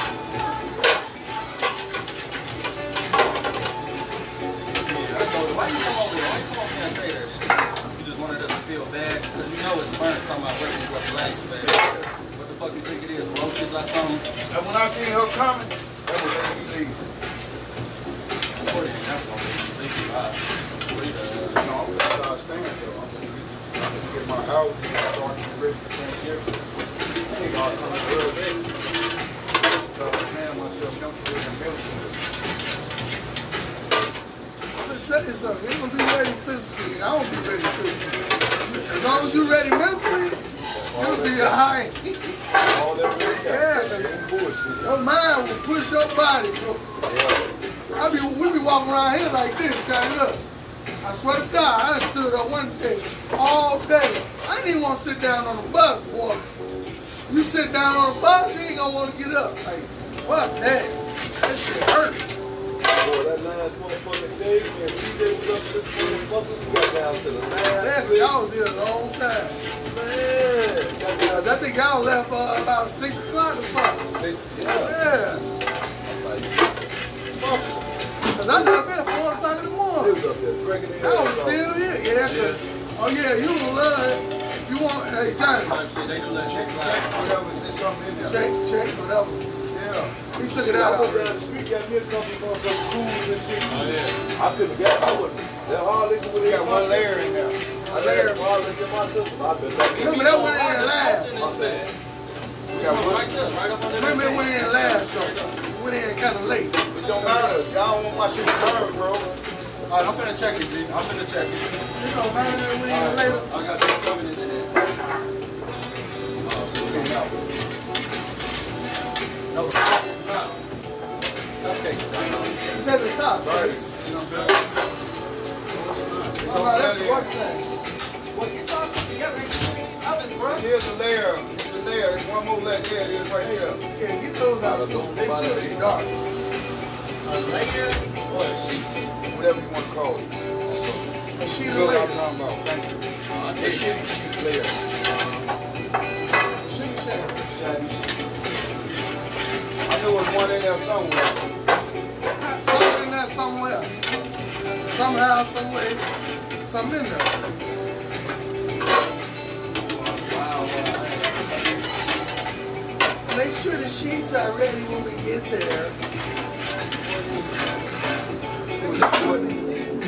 Why you come over here? Why you come over here and say that shit? You just wanted us to feel bad? Because you know it's burnt talking about what's what black bad. What the fuck you think it is? Roaches or something? And when I seen her coming, that was making me leave. Boy, ain't never gonna make you think about it. No, I'm gonna start staying though. I'm gonna get my house and start getting ready for Thanksgiving. I ain't gonna come real big. So I man myself comfortable in the military. Let's tell you something. You're gonna be ready physically. I won't be ready physically. As long as you're ready mentally, you'll be alright. All that really got. Yeah, Some bullshit. your mind will push your body, bro. We be walking around here like this, Johnny. Look, I swear to God, I done stood up one day, all day. I didn't even want to sit down on the bus, boy. You sit down on the bus, you ain't gonna want to get up. Like, fuck that. That shit hurt. Boy, that last motherfucking day, when CJ was up to this motherfucker, we got down to the last. Exactly, I was here a long time. Man, I think y'all left about 6 o'clock or something. Yeah. Cause I got there 4 o'clock in the morning. I was still here. Yeah, oh yeah, you will love it. If you want, hey Johnny. Type shit, they do let shit slide. Whatever, there's something in there. Check, whatever. Yeah. He took it out I went already. down the street, got me a couple motherfucking fools and shit. Oh, yeah. I couldn't get I wouldn't. That hard liquor would We have got one layer in there. I layered hard liquor in my system. I've been back in. Remember that went in there last. This bad. We got one. Right there, right up on that. Remember it went in last though. Went in kind of late. It don't matter. Y'all don't want my shit to burn, bro. All right, I'm finna check it, G. I'm finna check it. You know, man, it went in later. I got 2 evidence in there. Oh, so it's out. No, it's not. Okay. It's at the top, right? Oh, that's what's that? Well, get y'all shit together. These ovens, bro. Here's a layer. Here's a layer. There's one more layer. There it is right here. Yeah, get those out too. They should be dark. A layer or a sheet? Whatever you want to call it. A sheet You of know what I'm later. talking about. Thank you. Okay. It's shitty sheet layer. Sheet check. Shabby sheet. I knew there was one in there somewhere. Something in there somewhere. Somehow, some way, something in there. Make sure the sheets are ready when we get there. It was important.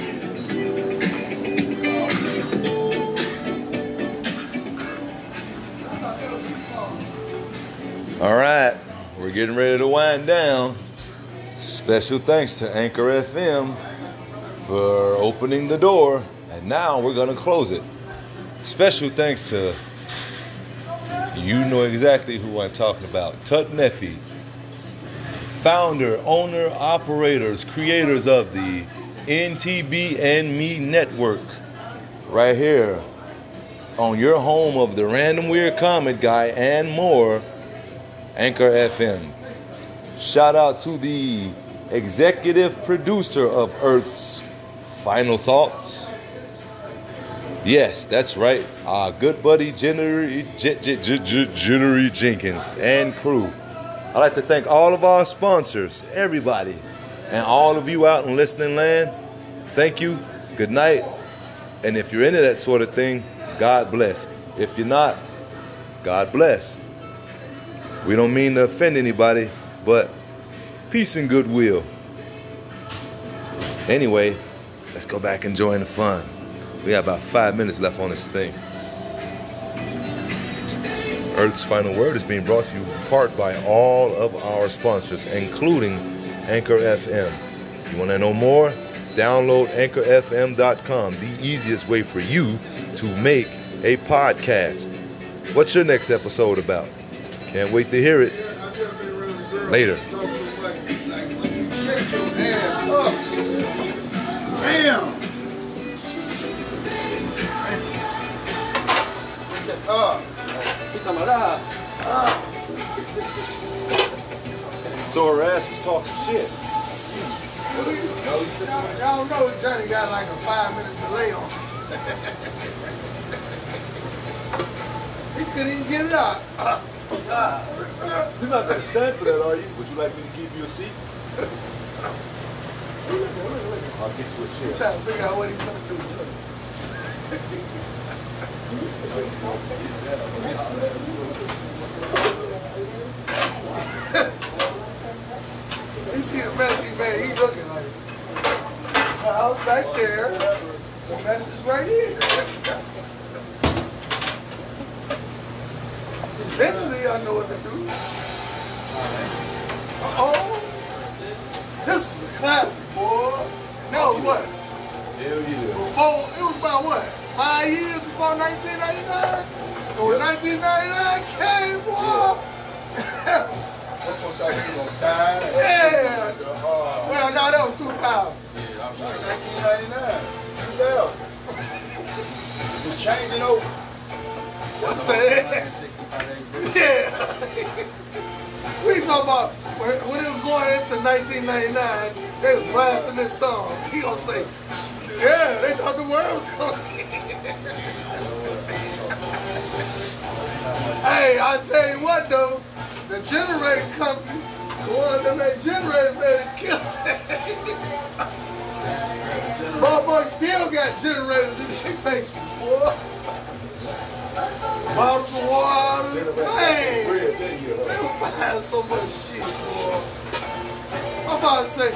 All right, we're getting ready to wind down. Special thanks to Anchor FM for opening the door, and now we're gonna close it. Special thanks to, you know exactly who I'm talking about, Tut Neffy, founder, owner, operators, creators of the NTB and Me Network, right here on your home of the Random Weird Comment Guy and more, Anchor FM. Shout out to the executive producer of Earth's Final Thoughts. Yes, that's right. Our good buddy Jittery Jenkins and crew. I'd like to thank all of our sponsors, everybody, and all of you out in listening land. Thank you. Good night. And if you're into that sort of thing, God bless. If you're not, God bless. We don't mean to offend anybody, but peace and goodwill. Anyway, let's go back and join the fun. We have about 5 minutes left on this thing. Earth's Final Word is being brought to you in part by all of our sponsors, including Anchor FM. You want to know more? Download anchorfm.com, the easiest way for you to make a podcast. What's your next episode about? Can't wait to hear it. Later. Damn! You talking about that? So her ass was talking shit. Y'all know Johnny got like a 5-minute delay on it. He couldn't even get it out. You're not going to stand for that, are you? Would you like me to give you a seat? See, look. I'll get you a chair. He's trying to figure out what he's going to do. Look. You see the mess he made, he's looking like the house back there, the mess is right here. Eventually I know what to do. Uh-oh. This was a classic, boy. And that was what? Hell yeah. Before, it was about what? 5 years before 1999? And when 1999 came, boy. Yeah. Well, no, that was 2000. 1999. 2000. It's changing over. What the heck? 65 days. Yeah. We talking about when it was going into 1999, they was blasting this song. He gonna say, yeah, they thought the world was coming. Hey, I tell you what though, the generator company, the one that made generators, they killed it. Motherfuckers still got generators in their basements, boy. Bottles of water, man. They were buying so much shit, boy. I'm about to say,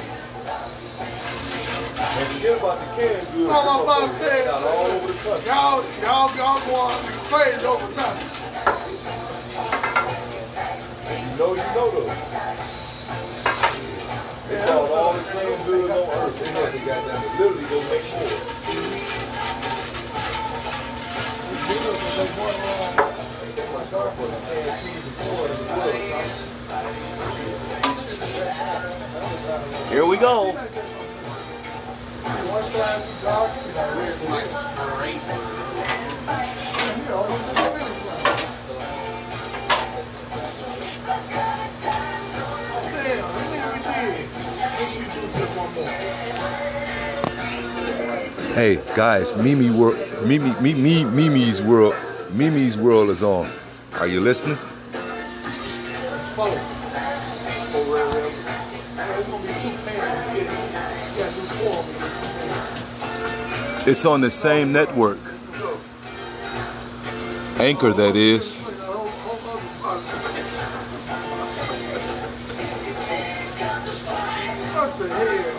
Forget about the cans, dude. I'm about to say, All over the country. y'all going crazy over nothing. You know though. They Yeah, bought all the canned goods on earth. They had to goddamn literally go make more. Here we go. One side you dog, It's like straight. you almost in the finish line. Damn, that nigga we did. What you do just one more? Hey guys, Mimi's World is on. Are you listening? It's four. It's gonna be 2 pans. You gotta do 4 of them. It's on the same network. Anchor, that is. What the hell?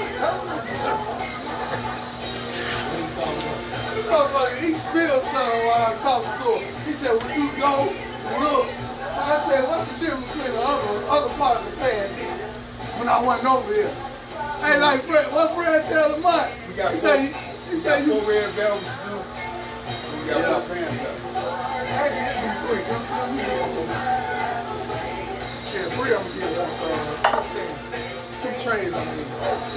This motherfucker, he spilled something while I'm talking to him. He said, would you go look? So I said, what's the difference between the other part of the pan when I wasn't over here? Hey, like Fred, what Fred tell the Mike? He said you red velvet stew. We got 4 pans left. actually it'd be 3. Yeah, 3 I'm gonna give 2 trays I'm gonna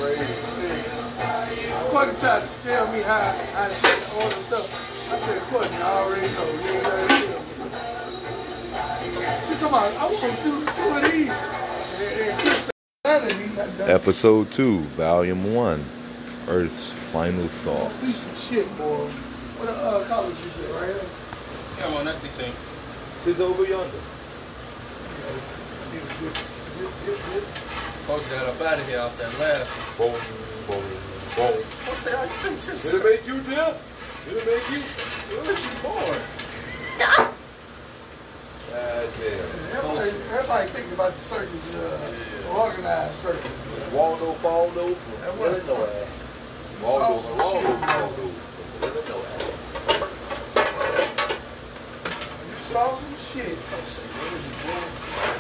give. Courtney tried to tell me how I should order stuff. I said, Courtney, I already know. You ain't gotta tell me. She talking about, I want to do 2 of these. And Chris said, that ain't even nothing done. Episode 2, Volume 1, Earth's Final See Thoughts. some shit, boy. What college you said, right here? Yeah, I'm on that 16. It's over yonder. Folks got up out of here off that last one. Boom, boom, boom. Folks say, how you think this? Did it make you dip? Did it make you? When was you born? God damn. Everybody thinking about the circus, organized circus. Waldo, Baldo, That wasn't Illinois. It's Waldo, awesome Waldo, shit. Waldo, Illinois. You saw some shit. Folks say, when was you born?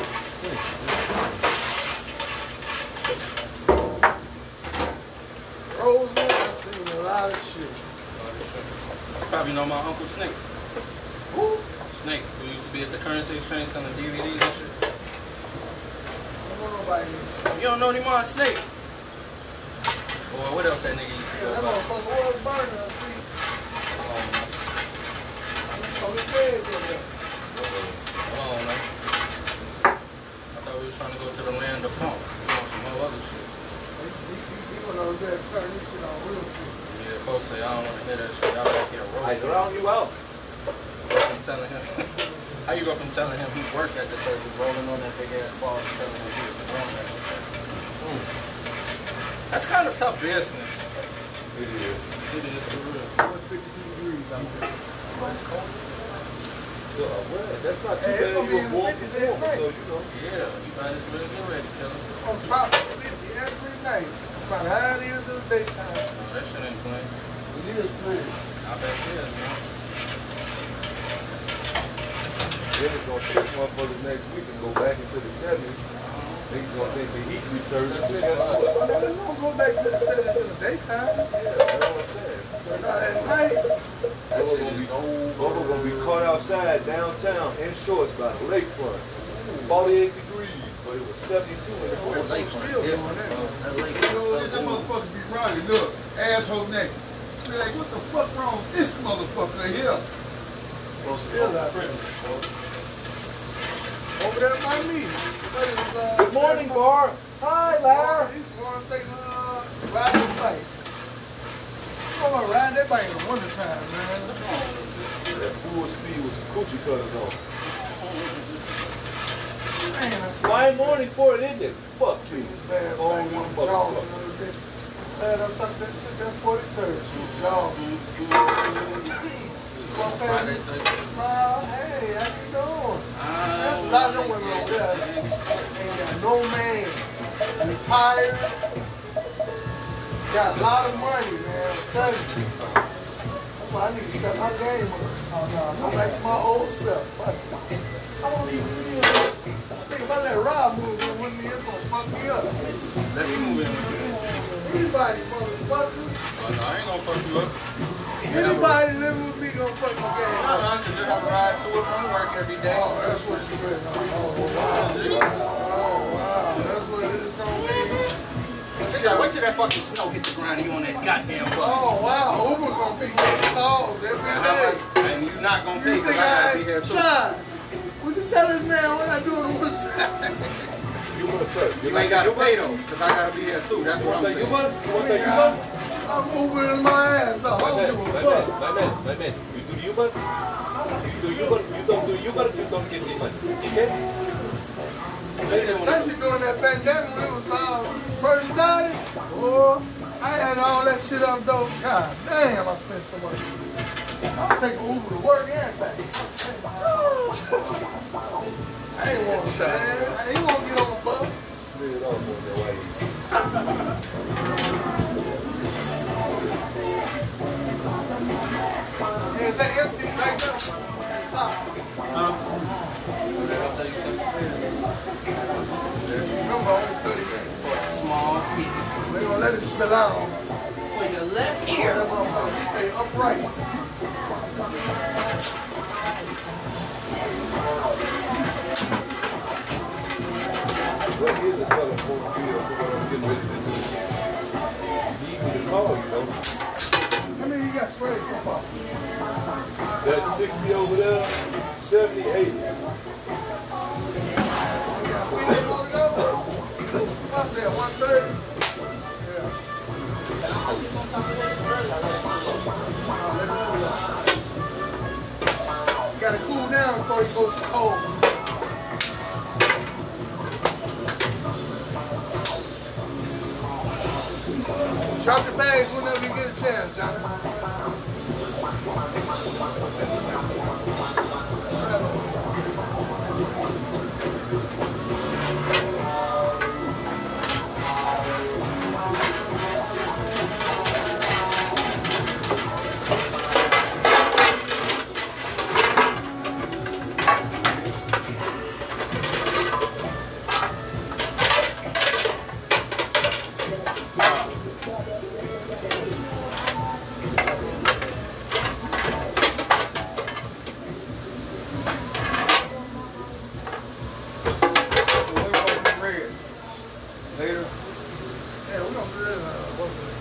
Roseland, I seen a lot of shit. You probably know my Uncle Snake. Who? Snake, who used to be at the currency exchange selling DVDs and shit. I don't know nobody. You don't know Nimon Snake? Boy, what else that nigga used to go That about? motherfucker was burning, I see. On the feds over there. I don't know. I thought we was trying to go to the land of funk. You know, some more other shit. He went over there and turned this shit on real quick. Yeah, folks say, I don't want to hear that shit. Y'all back here I roasting. drown you out. I'm telling him. How you go from telling him he worked at the circus, rolling on that big ass ball, and telling him he was a grown man? That's kind of tough business. It is. It is for real. 152 degrees out there. So, well, that's not too Hey, it's bad. gonna be You in were the born 50s before, every so night. you know. Yeah, you might as well get ready, killer. It's gonna drop to 50 every night. No matter how it is in the daytime. No, that shit ain't playing. It is playing. I bet it is, man. Then it's gonna take motherfuckers next week and go back into the 70s. Niggas gonna think the heat resurgence, but guess what? Well, it's gonna go back to the 70s in the daytime. Yeah, that's what I'm saying. But not at night. That shit is Bubba gonna be caught outside downtown in shorts by the lakefront. 48 degrees, but it was 72 in the We're morning. still doing that. You know, that motherfucker be running. Look, asshole naked. Be like, what the fuck wrong with this motherfucker here? Still out there. Over there by me. Good morning, Bar. Hi, Lara. He's going to take ride the bike. I'm gonna ride that bike in the wintertime, man. That full speed with some coochie cutters on. Man, I see Why morning for it, isn't it? Fuck see you. this bad Oh, bike on the jaw the other day. Man, I took that 43rd. She was jaw. Walk past me, smile, hey, how you doing? There's a lot of them women over there. Ain't got no man. Retired. Got a lot of money, man. I'm telling you. That's why I need to step my game up. Go back to my old self. Fuck it. I don't even feel it. I think if I let Rob move in with me, it's gonna fuck me up. Let me move in with you. Anybody, motherfucker. Oh, no, I ain't gonna fuck you up. Anybody living with me gonna fuck my game up. Because you have a ride to and from work every day. Oh, that's what you meant. Oh, wow. Oh, wow. That's what it is gonna be. It's like, wait till that fucking snow hit the ground and you on that goddamn bus. Oh, wow. Uber gonna be getting calls every And how day. much? And you not gonna pay You because think I gotta I be here ain't too. shy? Would you tell this man what I do on one side? You want to say? You ain't gotta pay though, because I gotta be here too. That's what I'm You saying. want to? I'm Ubering my ass. I My don't give a man, fuck. my man. You do Uber? You do Uber? You don't do Uber, you don't get the money. Okay? Especially during that pandemic when it was first started. Oh, I had all that shit up though. God damn, I spent so much. I'll take an Uber to work and back. I ain't want to, man. I ain't want to get on the bus. Split it off on that way. Yeah, is that empty back there? Top. Remember, only 30 minutes. Small feet. They gonna let it spill out on us. For your left Yeah, ear. that motherfucker stay upright. What is a telephone bill for what I'm getting ready to do? You need me to call you, though. How many you got sprayed so far? That's 60 over there, 70, 80. You got 50 over there? I said 130. Yeah. You gotta cool down before you go to cold. Drop the bags whenever you get a chance, Johnny. Later. Yeah, we're gonna do that. What's it?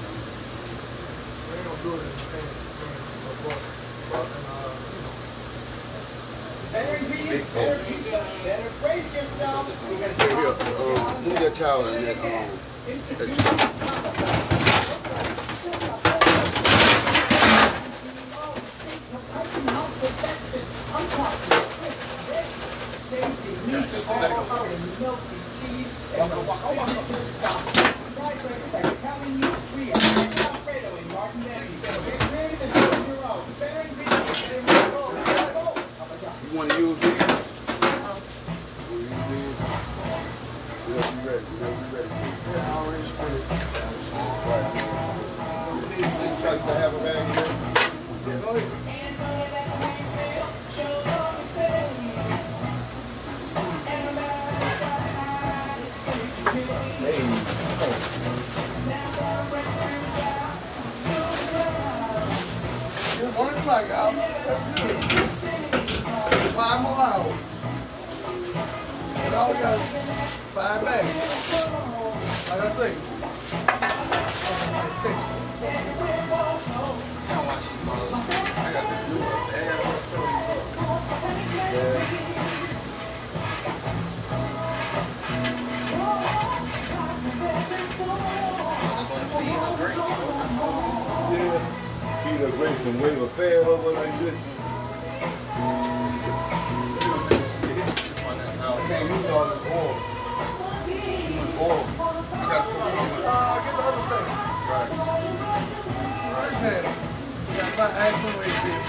We ain't gonna do it in the pan. Move that towel in that You want to use these? Yeah, I already sprayed it. Right. You need 6 types to have a bag here. Yeah, go ahead. Yeah, 1 o'clock, y'all. That's good. 5 more hours. And all we got is 5 bags. Like I say. Text me. Now watch she falls asleep. I got this new bad story. Yeah. Feed her grapes and wave a fan over like this. I can't use all this oil. Too much oil. I got to put some in it. Get the other thing. Right. Rice hand. You got my action weight here.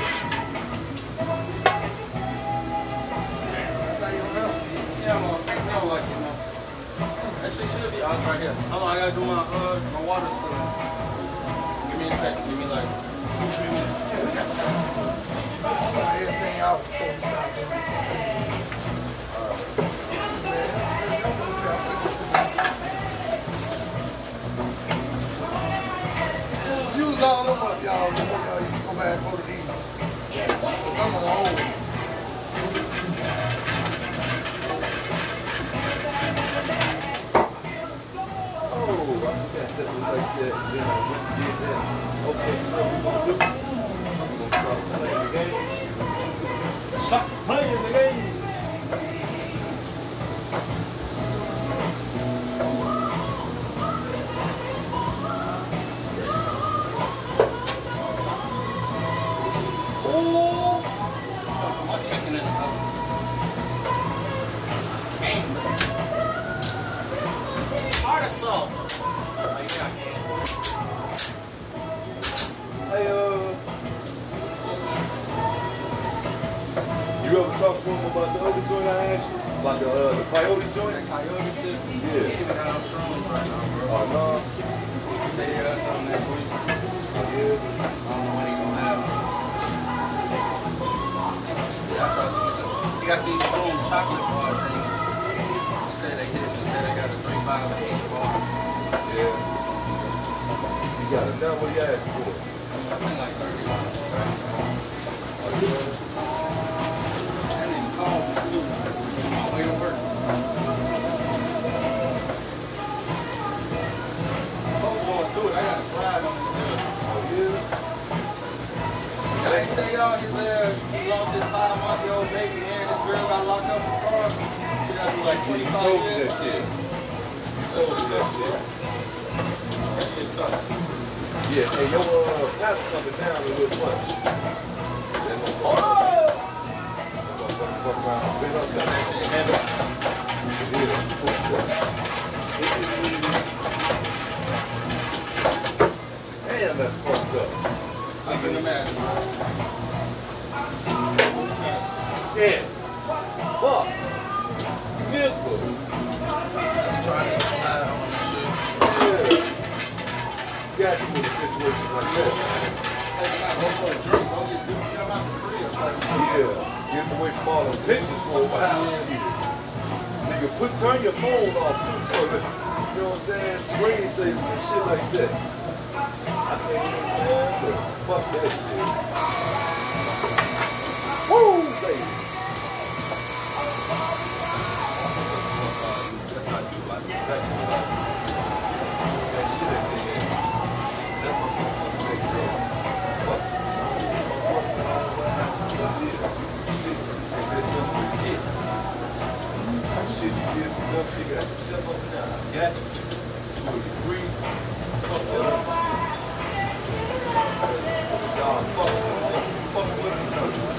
That's how you don't have Yeah, I don't like it, man. That shit should be out right here. Hold on, I gotta do my water still. Give me a second. Give me like 2-3 minutes. Yeah, we got time. I want everything out before we stop doing it. Use all them up, y'all. Before y'all go back and go to these. Some of the old ones. Oh, I forgot that was like that. Then I went and did that. Okay, you know what we're gonna do? I'm gonna start playing the game. Stop playing the game. Ooh! My chicken in the oven. Dang. Tartar sauce. Oh, yeah, I can. Hey, you ever talk to him about the other joint I asked you? About the coyote joint? That coyote shit? Yeah. He even got on shrooms right now, bro. Oh, no. He said he got something next week. Yeah. I don't know when he gonna have it. Yeah, I tried to get some. He got these shroom chocolate bar things. He said they hit. He said they got a 3, 5, and 8 bar. Yeah. You got it now. What do you ask for? I think like 30 dollars. Oh, yeah. That nigga called me too. On my way to work. Folks going through it. I got a slide on the bill. Oh, yeah. I ain't tell y'all his ass, he lost his 5-month-old baby and this girl got locked up for fraud. She got to do like 25 told you years. that shit. Told you that shit. That shit tough. Yeah, hey, your pastor coming down a little much. Oh! Fuck around. Been up there. That shit heavy. Yeah. And fuck. Nigga. Trying to slide on this shit. Yeah. Got you in a situation like that. Go for a drink. Go get them out the crib. Yeah. Getting away from all them pictures for a while. Shit. Nigga, turn your phone off too, so that, you know what I'm saying, screen saver and shit like that. I think, man, but fuck that shit. Woo, baby. That's how you like it. That shit at the end. That motherfucker make that. Fuck. Shit. If there's some shit. Some shit you did, some dumb shit, got yourself up and down. Got you. To a degree. Fuck that other shit. Y'all fuck with it. Fuck with it.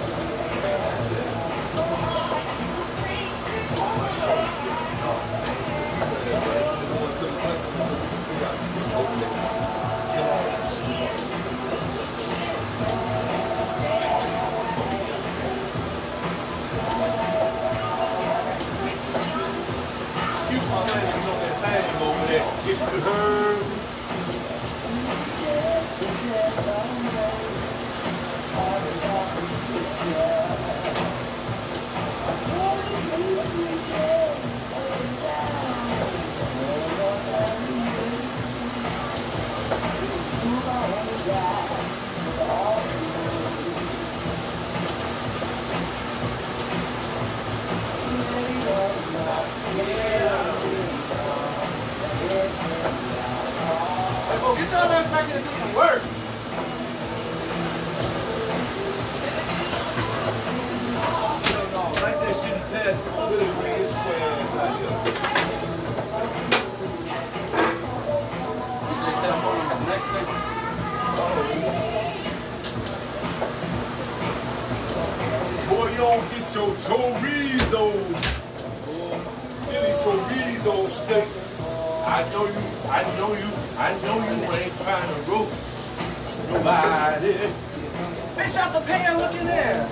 Excuse my language on that thing over there. If you heard. Hey, go get your ass back in and do some work. Like that shit in the past, really bring his square ass out here. You say tell him on the next thing. Boy, you don't get your chorizo. Philly chorizo steak. I know you ain't trying to roast nobody. Fish out the pan, look in there.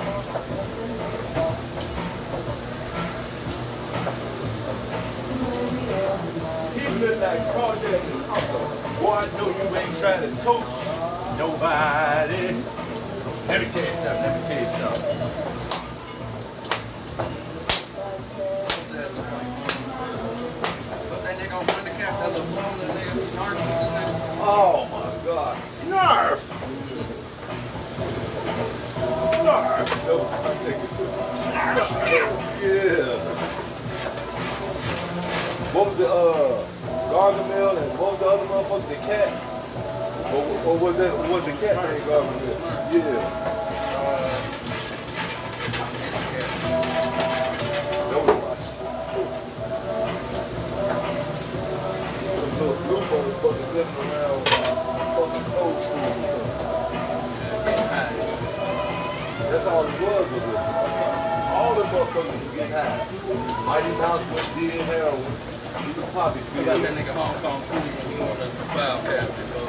He look like Carjack and Uncle. Boy, I know you ain't trying to toast nobody. Let me tell you something. What's that nigga on Thundercats? That little phone, that nigga Snark, what's his name? Oh my God. Snarf! Snarf! That was my nigga too. Snarf! Yeah. What was the Gargamel and what was the other motherfucker? The cat? Or was the cat named Gargamel? Yeah. That was my shit too. Some little blue motherfuckers living around fucking old school. That's all it was it? All the motherfuckers was getting high. Mighty Mouse was did heroin. Even Poppy We filled. got that nigga Hong Kong food when we on the file cabinet, bro.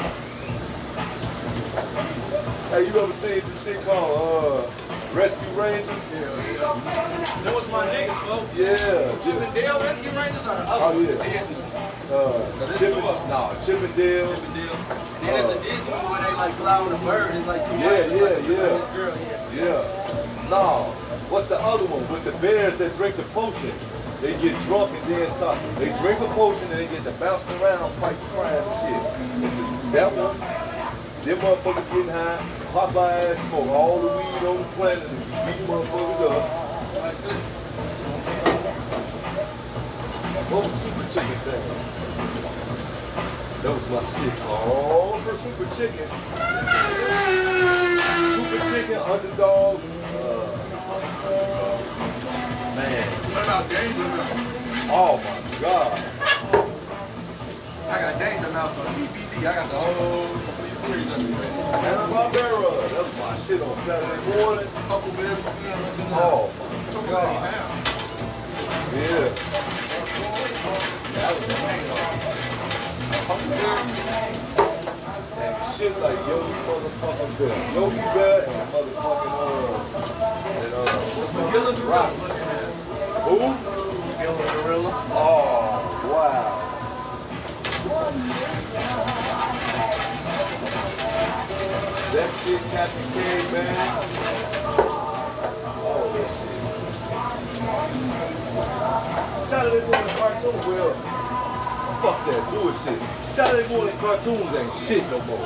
Hey, you ever seen some shit called Rescue Rangers? Yeah. That was my niggas, folks. Yeah. Chip and Dale Rescue Rangers are the Oh, other yeah. Chip and Chippendale. Dale. Then there's a Disney one where they like fly with a bird. It's like two Yeah, mice. It's like yeah, yeah. this girl, yeah. Yeah. No. What's the other one? With the bears that drink the potion. They get drunk and then stop. They drink a potion and they get to bouncing around, fight crime and shit. That one, them motherfuckers getting high, Popeye ass smoke all the weed on the planet and beat motherfuckers up. What was Super Chicken thing? That was my shit. All for Super Chicken. Super Chicken, Underdog. Man. What about Danger Mouse? Oh my God. I got Danger Mouse on DVD. I got the whole complete series of it. Hanna-Barbera. That was my shit on Saturday morning. Huckleberry. Oh my God. Yeah. That was the main one. And shit like Yogi motherfucking Bear. Yogi Bear and motherfucking what's McGillicuddy. shit, Captain K, man. All that shit. Saturday morning cartoon, well, fuck that bullshit. Saturday morning cartoons ain't shit no more.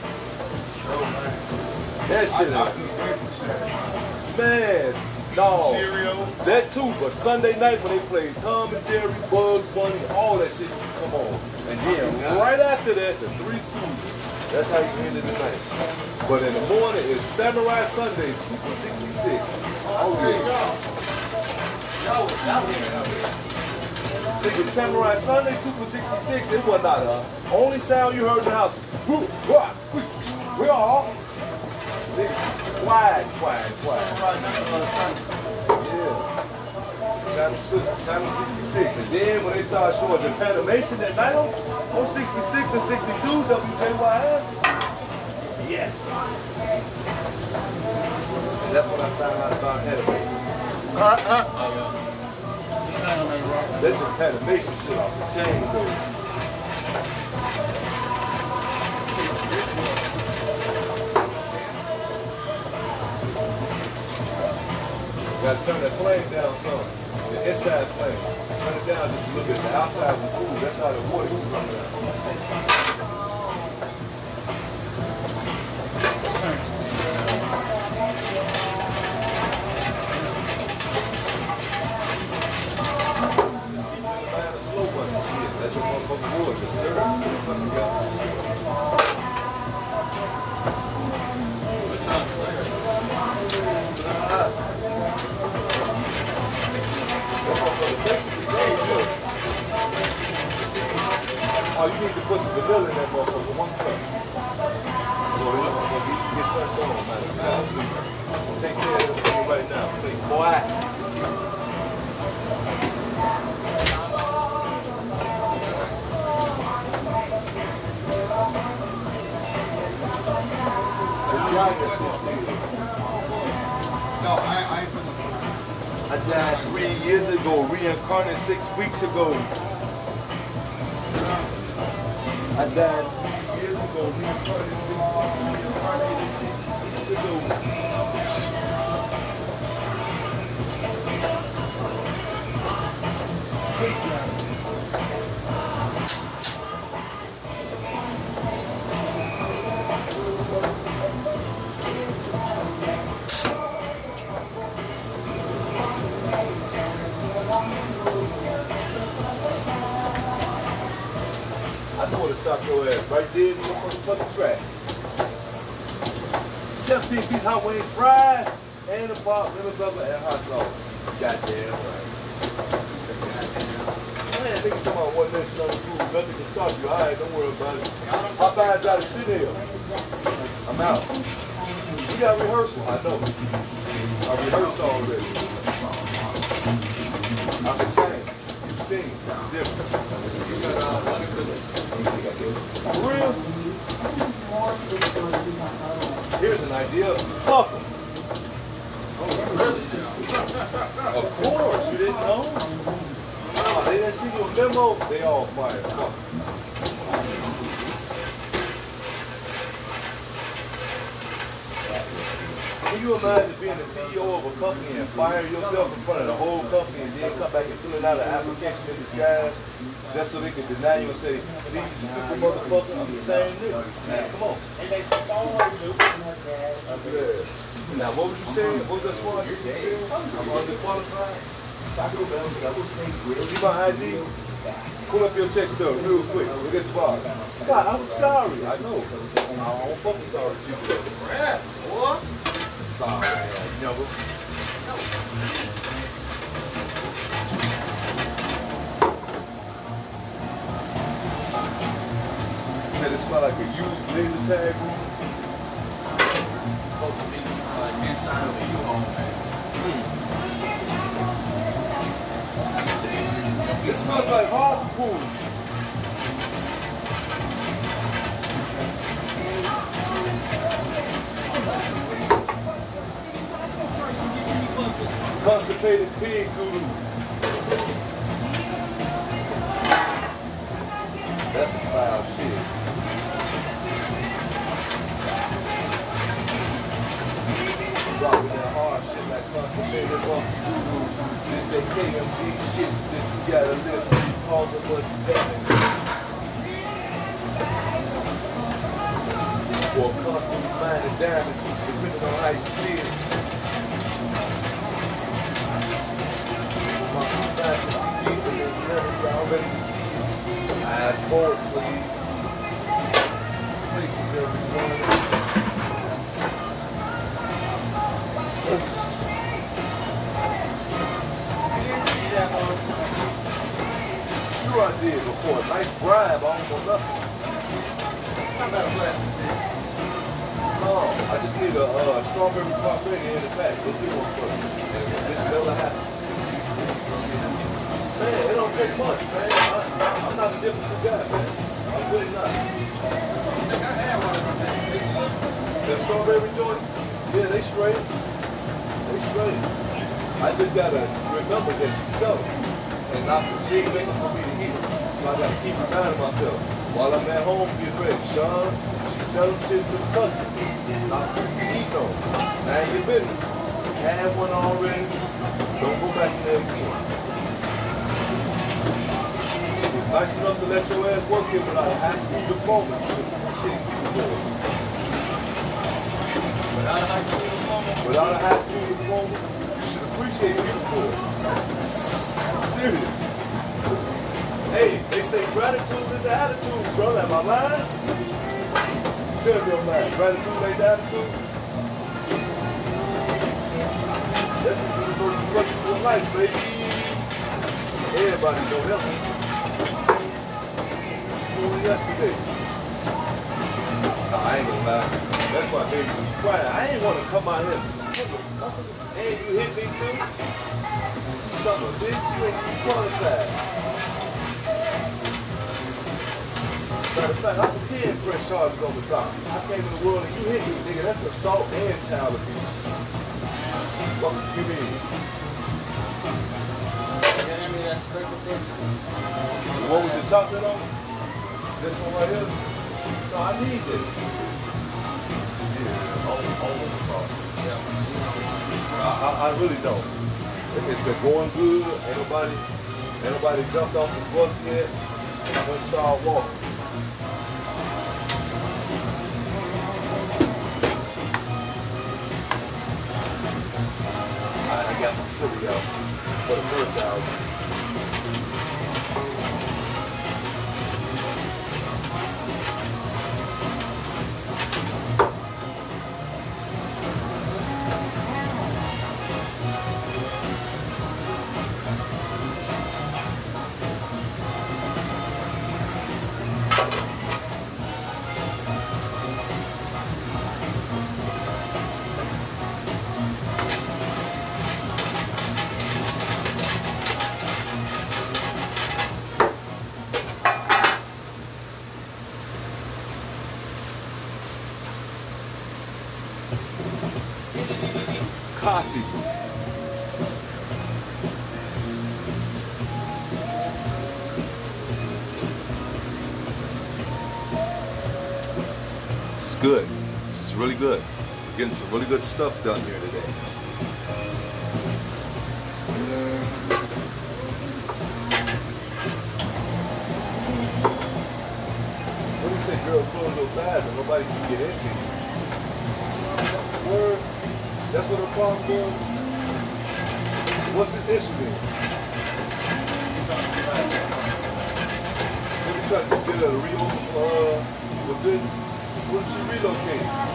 That shit ain't. Man, no. Cereal. That too, but Sunday night when they played Tom and Jerry, Bugs Bunny, all that shit come on. And then right after that, the Three Stooges. That's how you ended the night. But in the morning, it's Samurai Sunday, Super 66. Oh yeah. Nigga, Samurai Sunday, Super 66, it was not the only sound you heard in the house. We all. Nigga, quiet. Yeah. Channel 66. And then when they started showing Japanimation at night on 66 and 62 WJYS, yes. And that's when I found out about anime. That Japanimation shit off the chain, though. Gotta turn that flame down some. The inside flame. Turn it down just a little bit. The outside was cool. That's how the water was coming out. Slow button shit. That's what motherfucker was. The stir. Oh, you need to put some vanilla in that motherfucker, 1 cup. Boy, that motherfucker get turned on, man. Take care of it right now, please. Boy. No, I ain't put the. I died 3 years ago, reincarnated 6 weeks ago. I died 3 years ago, reincarnated 6 weeks ago. I know where to stop your ass, right there in your motherfucking tracks. 17-piece hot wings, fries, and a pop, lemon pepper, and hot sauce. Goddamn right. Man, nigga talking about one nation on the food, nothing can stop you. All right, don't worry about it. Popeye's out of Citadel. I'm out. We got rehearsal, I know. I rehearsed already. I'm just saying. You sing, it's different. For real? Here's an idea. Fuck them. Of course, you didn't know? No, they didn't see your memo. They all fired. Fuck 'em. Can you imagine being the CEO of a company and fire yourself in front of the whole company and then come back and fill out an application in disguise just so they can deny you and say, see, you stupid motherfucker, I'm the same nigga. Man, come on. Now, what was you saying? What was that squad you said? I'm underqualified. See my ID? Pull up your check stub real quick. Look at the box. God, I'm sorry. I know. I'm fucking sorry. What? Sorry, never. Said it smell like a used laser tag. Supposed to be smell like inside of a U-Haul, man. It smells like hard food. Constipated pig doodle. That's some foul shit. rocking that hard shit like constipated up. This that KMD shit that you gotta live through, cause a much damage. Or constantly minding damage, depending on how you see it. Y'all ready to see it? Eyes forward, please. Places everyone. Sure I did before. Nice bribe, almost nothing. No, I just need a strawberry parfait in the back. Let's do one first. This never happened. Man, it don't take much, man. I'm not a difficult guy, man. I'm really not. The strawberry joint? Yeah, they straight. They straight. I just gotta remember that she's selling. And not she ain't waiting for me to eat it. So I gotta keep reminding myself. While I'm at home, get ready. Sean, she's selling shit to the customer. It's not for you to eat though. Now your business. Have one already. Don't go back in there again. Nice enough to let your ass work here without a high school diploma. You should appreciate you for it. Without a high school diploma? Without a high school diploma, you should appreciate you for it. I'm serious. Hey, they say gratitude is the attitude, bro. Am I lying? Tell me I'm lying. Gratitude ain't the attitude? That's the universal principle of life, baby. Everybody know that one. Yesterday. Nah, I ain't gonna lie. That's why baby was crying. I ain't wanna come out here. And you hit me too? Son of a bitch, you ain't even qualified. Matter of fact, I'm a kid press charges on the top. I came in the world and you hit me, nigga. That's assault and child abuse. What you mean? Hand me that special thing. What was the chocolate on? This one right here? No, I need this. Yeah, all over the car. Yeah. I really don't. It's been going good. Ain't nobody jumped off the bus yet. I'm gonna start walking. I got my city out for the first album. Coffee. This is good. This is really good. We're getting some really good stuff done here today. What do you say, girl, close those eyes and nobody can get into you? Word. That's what the problem was. What's his issue then? What you trying to get her to reopen the business? When she relocate?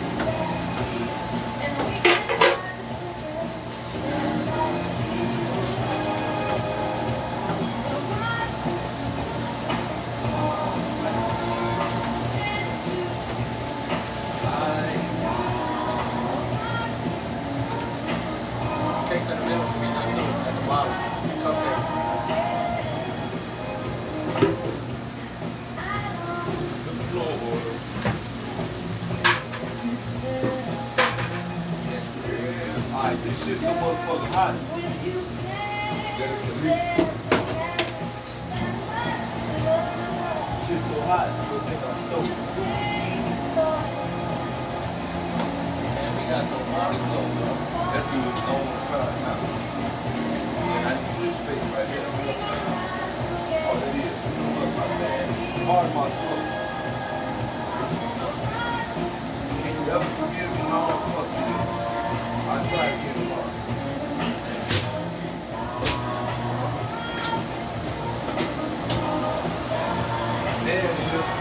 This shit's so motherfucking hot. That is the reason. Shit's so hot, I think I stole it. got some water close. That's good. I don't want to cry now. And I need this space right here. Oh, that is. Look, my man. Part of my soul. Can you ever forgive me? No, fuck you. I try to get him on. Damn, nigga.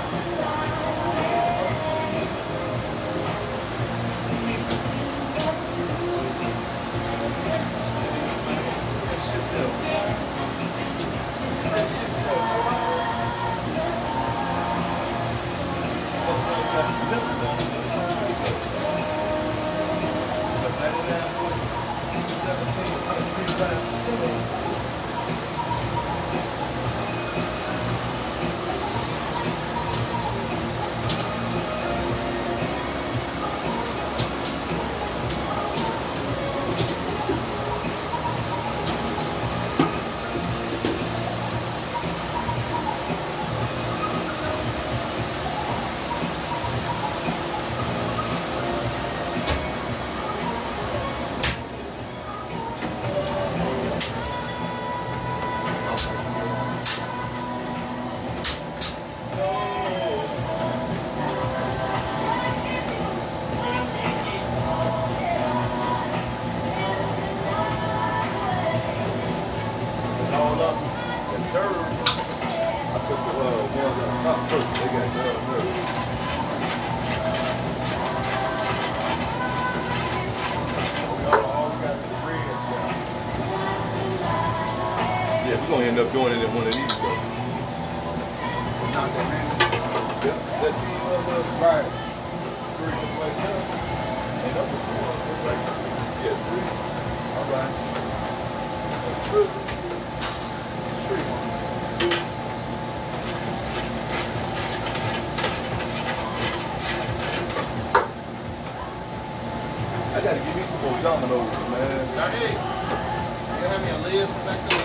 We're gonna end up doing it in one of these though. Not that many. Yeah, that's me. Right. Three right there. And number two, right there. Yeah, three. All right. A triple. Three. I gotta give me some more dominoes, man. Hey, you have me a lid from back there?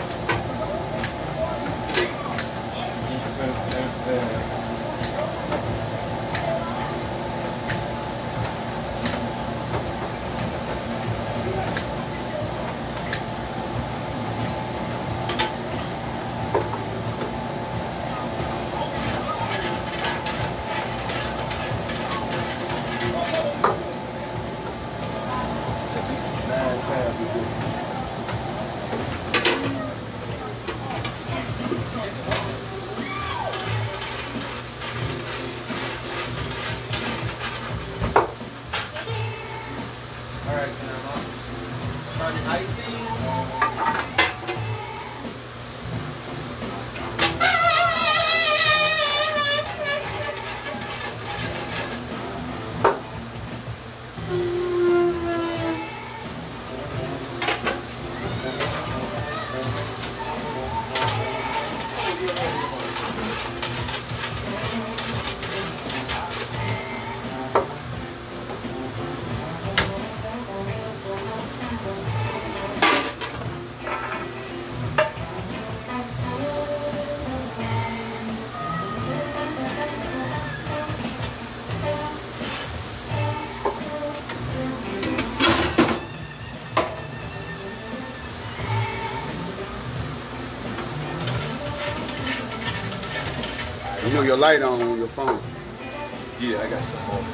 You know your light on your phone. Yeah, I got some more.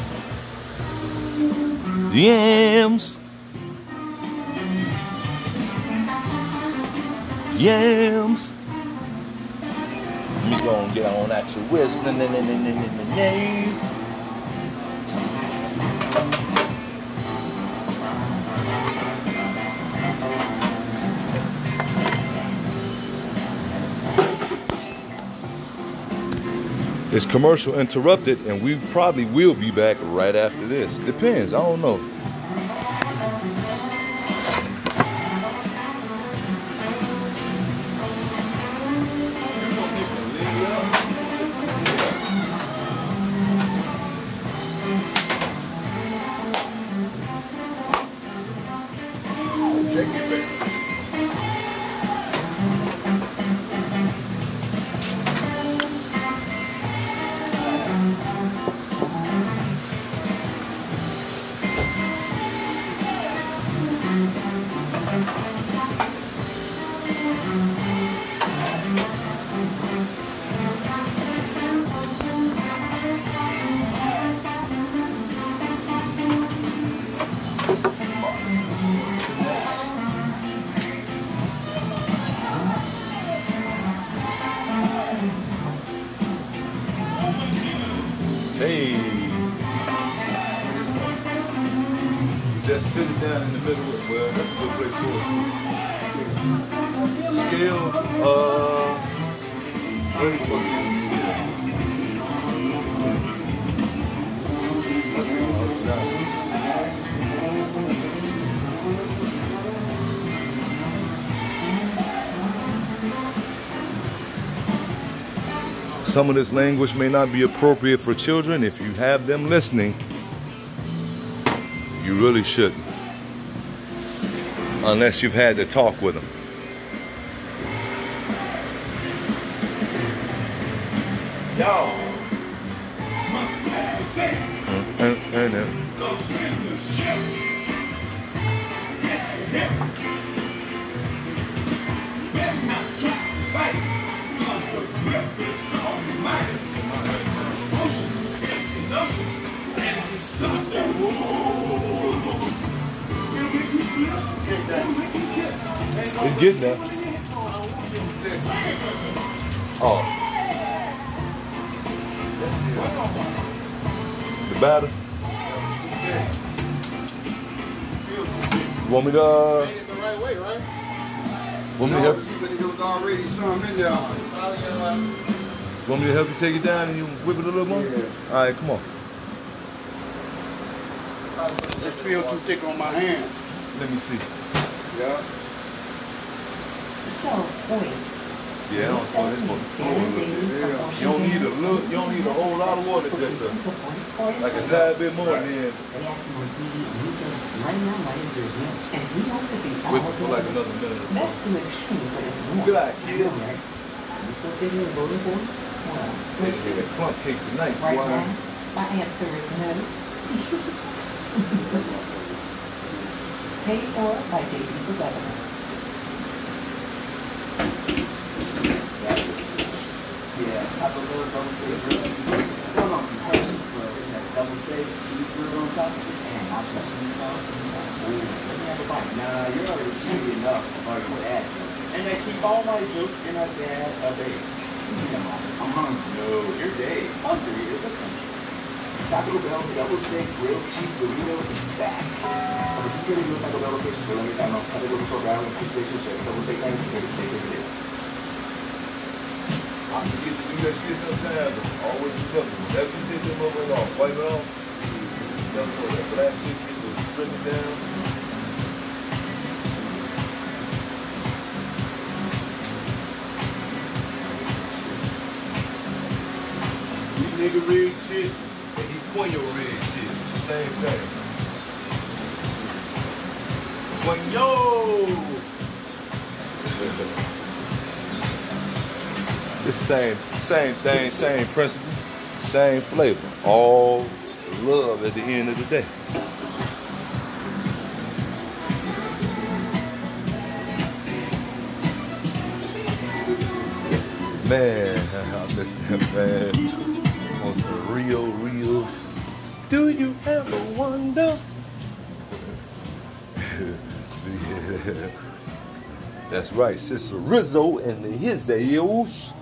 Yams. Yams. Let me go and get on at your whistle. It's commercial interrupted, and we probably will be back right after this. Depends, I don't know. sit it down in the middle. Well, that's a good place for it. Scale, where the fuck is the scale? Some of this language may not be appropriate for children. If you have them listening, you really shouldn't. Unless you've had to talk with them. Y'all. It's getting there. Oh. The batter. Want me to Made it the right way, right? want me to help There was already some in there. want me to help you take it down and you whip it a little more? Yeah. Alright, come on. It feels too thick on my hand. Let me see. Yeah. So, wait. Yeah, I don't slow this one. You don't need a whole lot of water, just like a tad bit more than They asked him on TV, and he said, right now my answer is no. And he wants to be whip it for like another minute or so. That's too extreme for him. Good eye, kid. Right? You still thinking of voting for him? Well, let's see. That clump cake tonight, Right boy. now, my answer is no. Paid for by JP for Governor. Yeah, Taco Bell double steak grilled cheese. No, no, competitive, but it has double steak, cheese grilled on top of it, and nacho cheese sauce. Ooh, let me have a bite. Nah, you're already cheesy enough or you would add jokes. And they keep all my jokes in a base. Come on, I'm hungry. No, your day. Hungry is a country. Taco Bell's double steak grilled cheese burrito is back. Para que ustedes no Taco Bell locations, pero let me tell you, cada uno sobre algo que se check. Double steak nights, you're going to take this in. I forget to do that shit sometimes, but always remember, whenever you take them over and off, wipe it off, that black shit get to stripping down. You nigga rig shit, and he Quino rig shit, it's the same thing. Quino! The same thing, same principle, same flavor. All love at the end of the day. Man, I miss that, man. On some real. Do you ever wonder? Yeah. That's right, Sister Rizzo and the Hizzaos.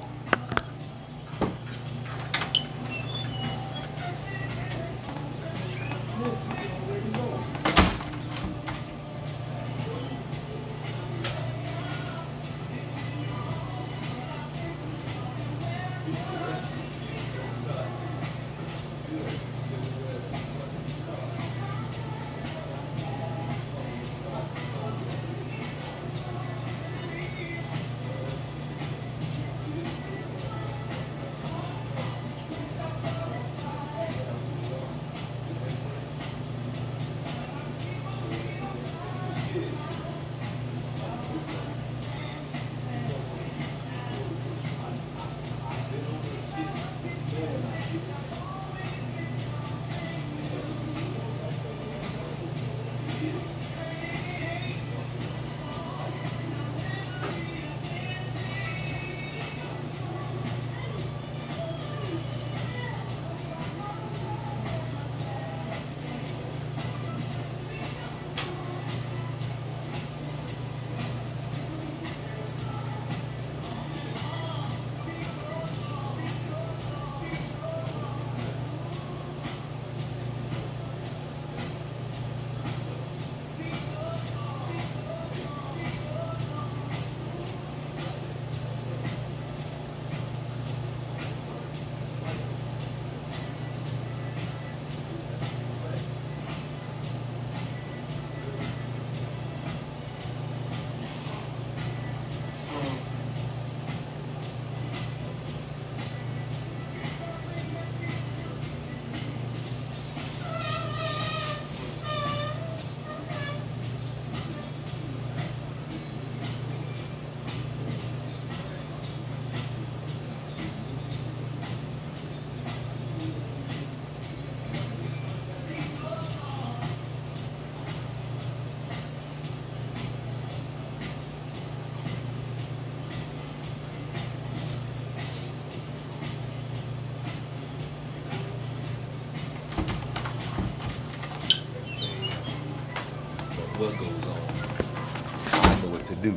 to do.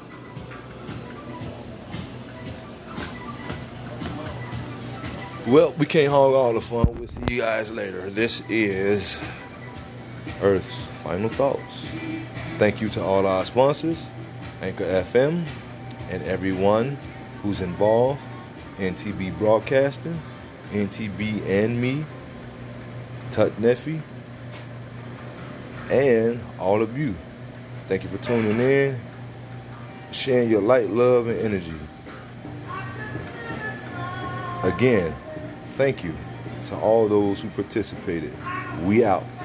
Well, we can't hog all the fun. We'll see you guys later. This is Earth's Final Thoughts. Thank you to all our sponsors, Anchor FM, and everyone who's involved, NTB Broadcasting, NTB and me, Tut Neffy, and all of you. Thank you for tuning in, sharing your light, love, and energy. Again, thank you to all those who participated. We out.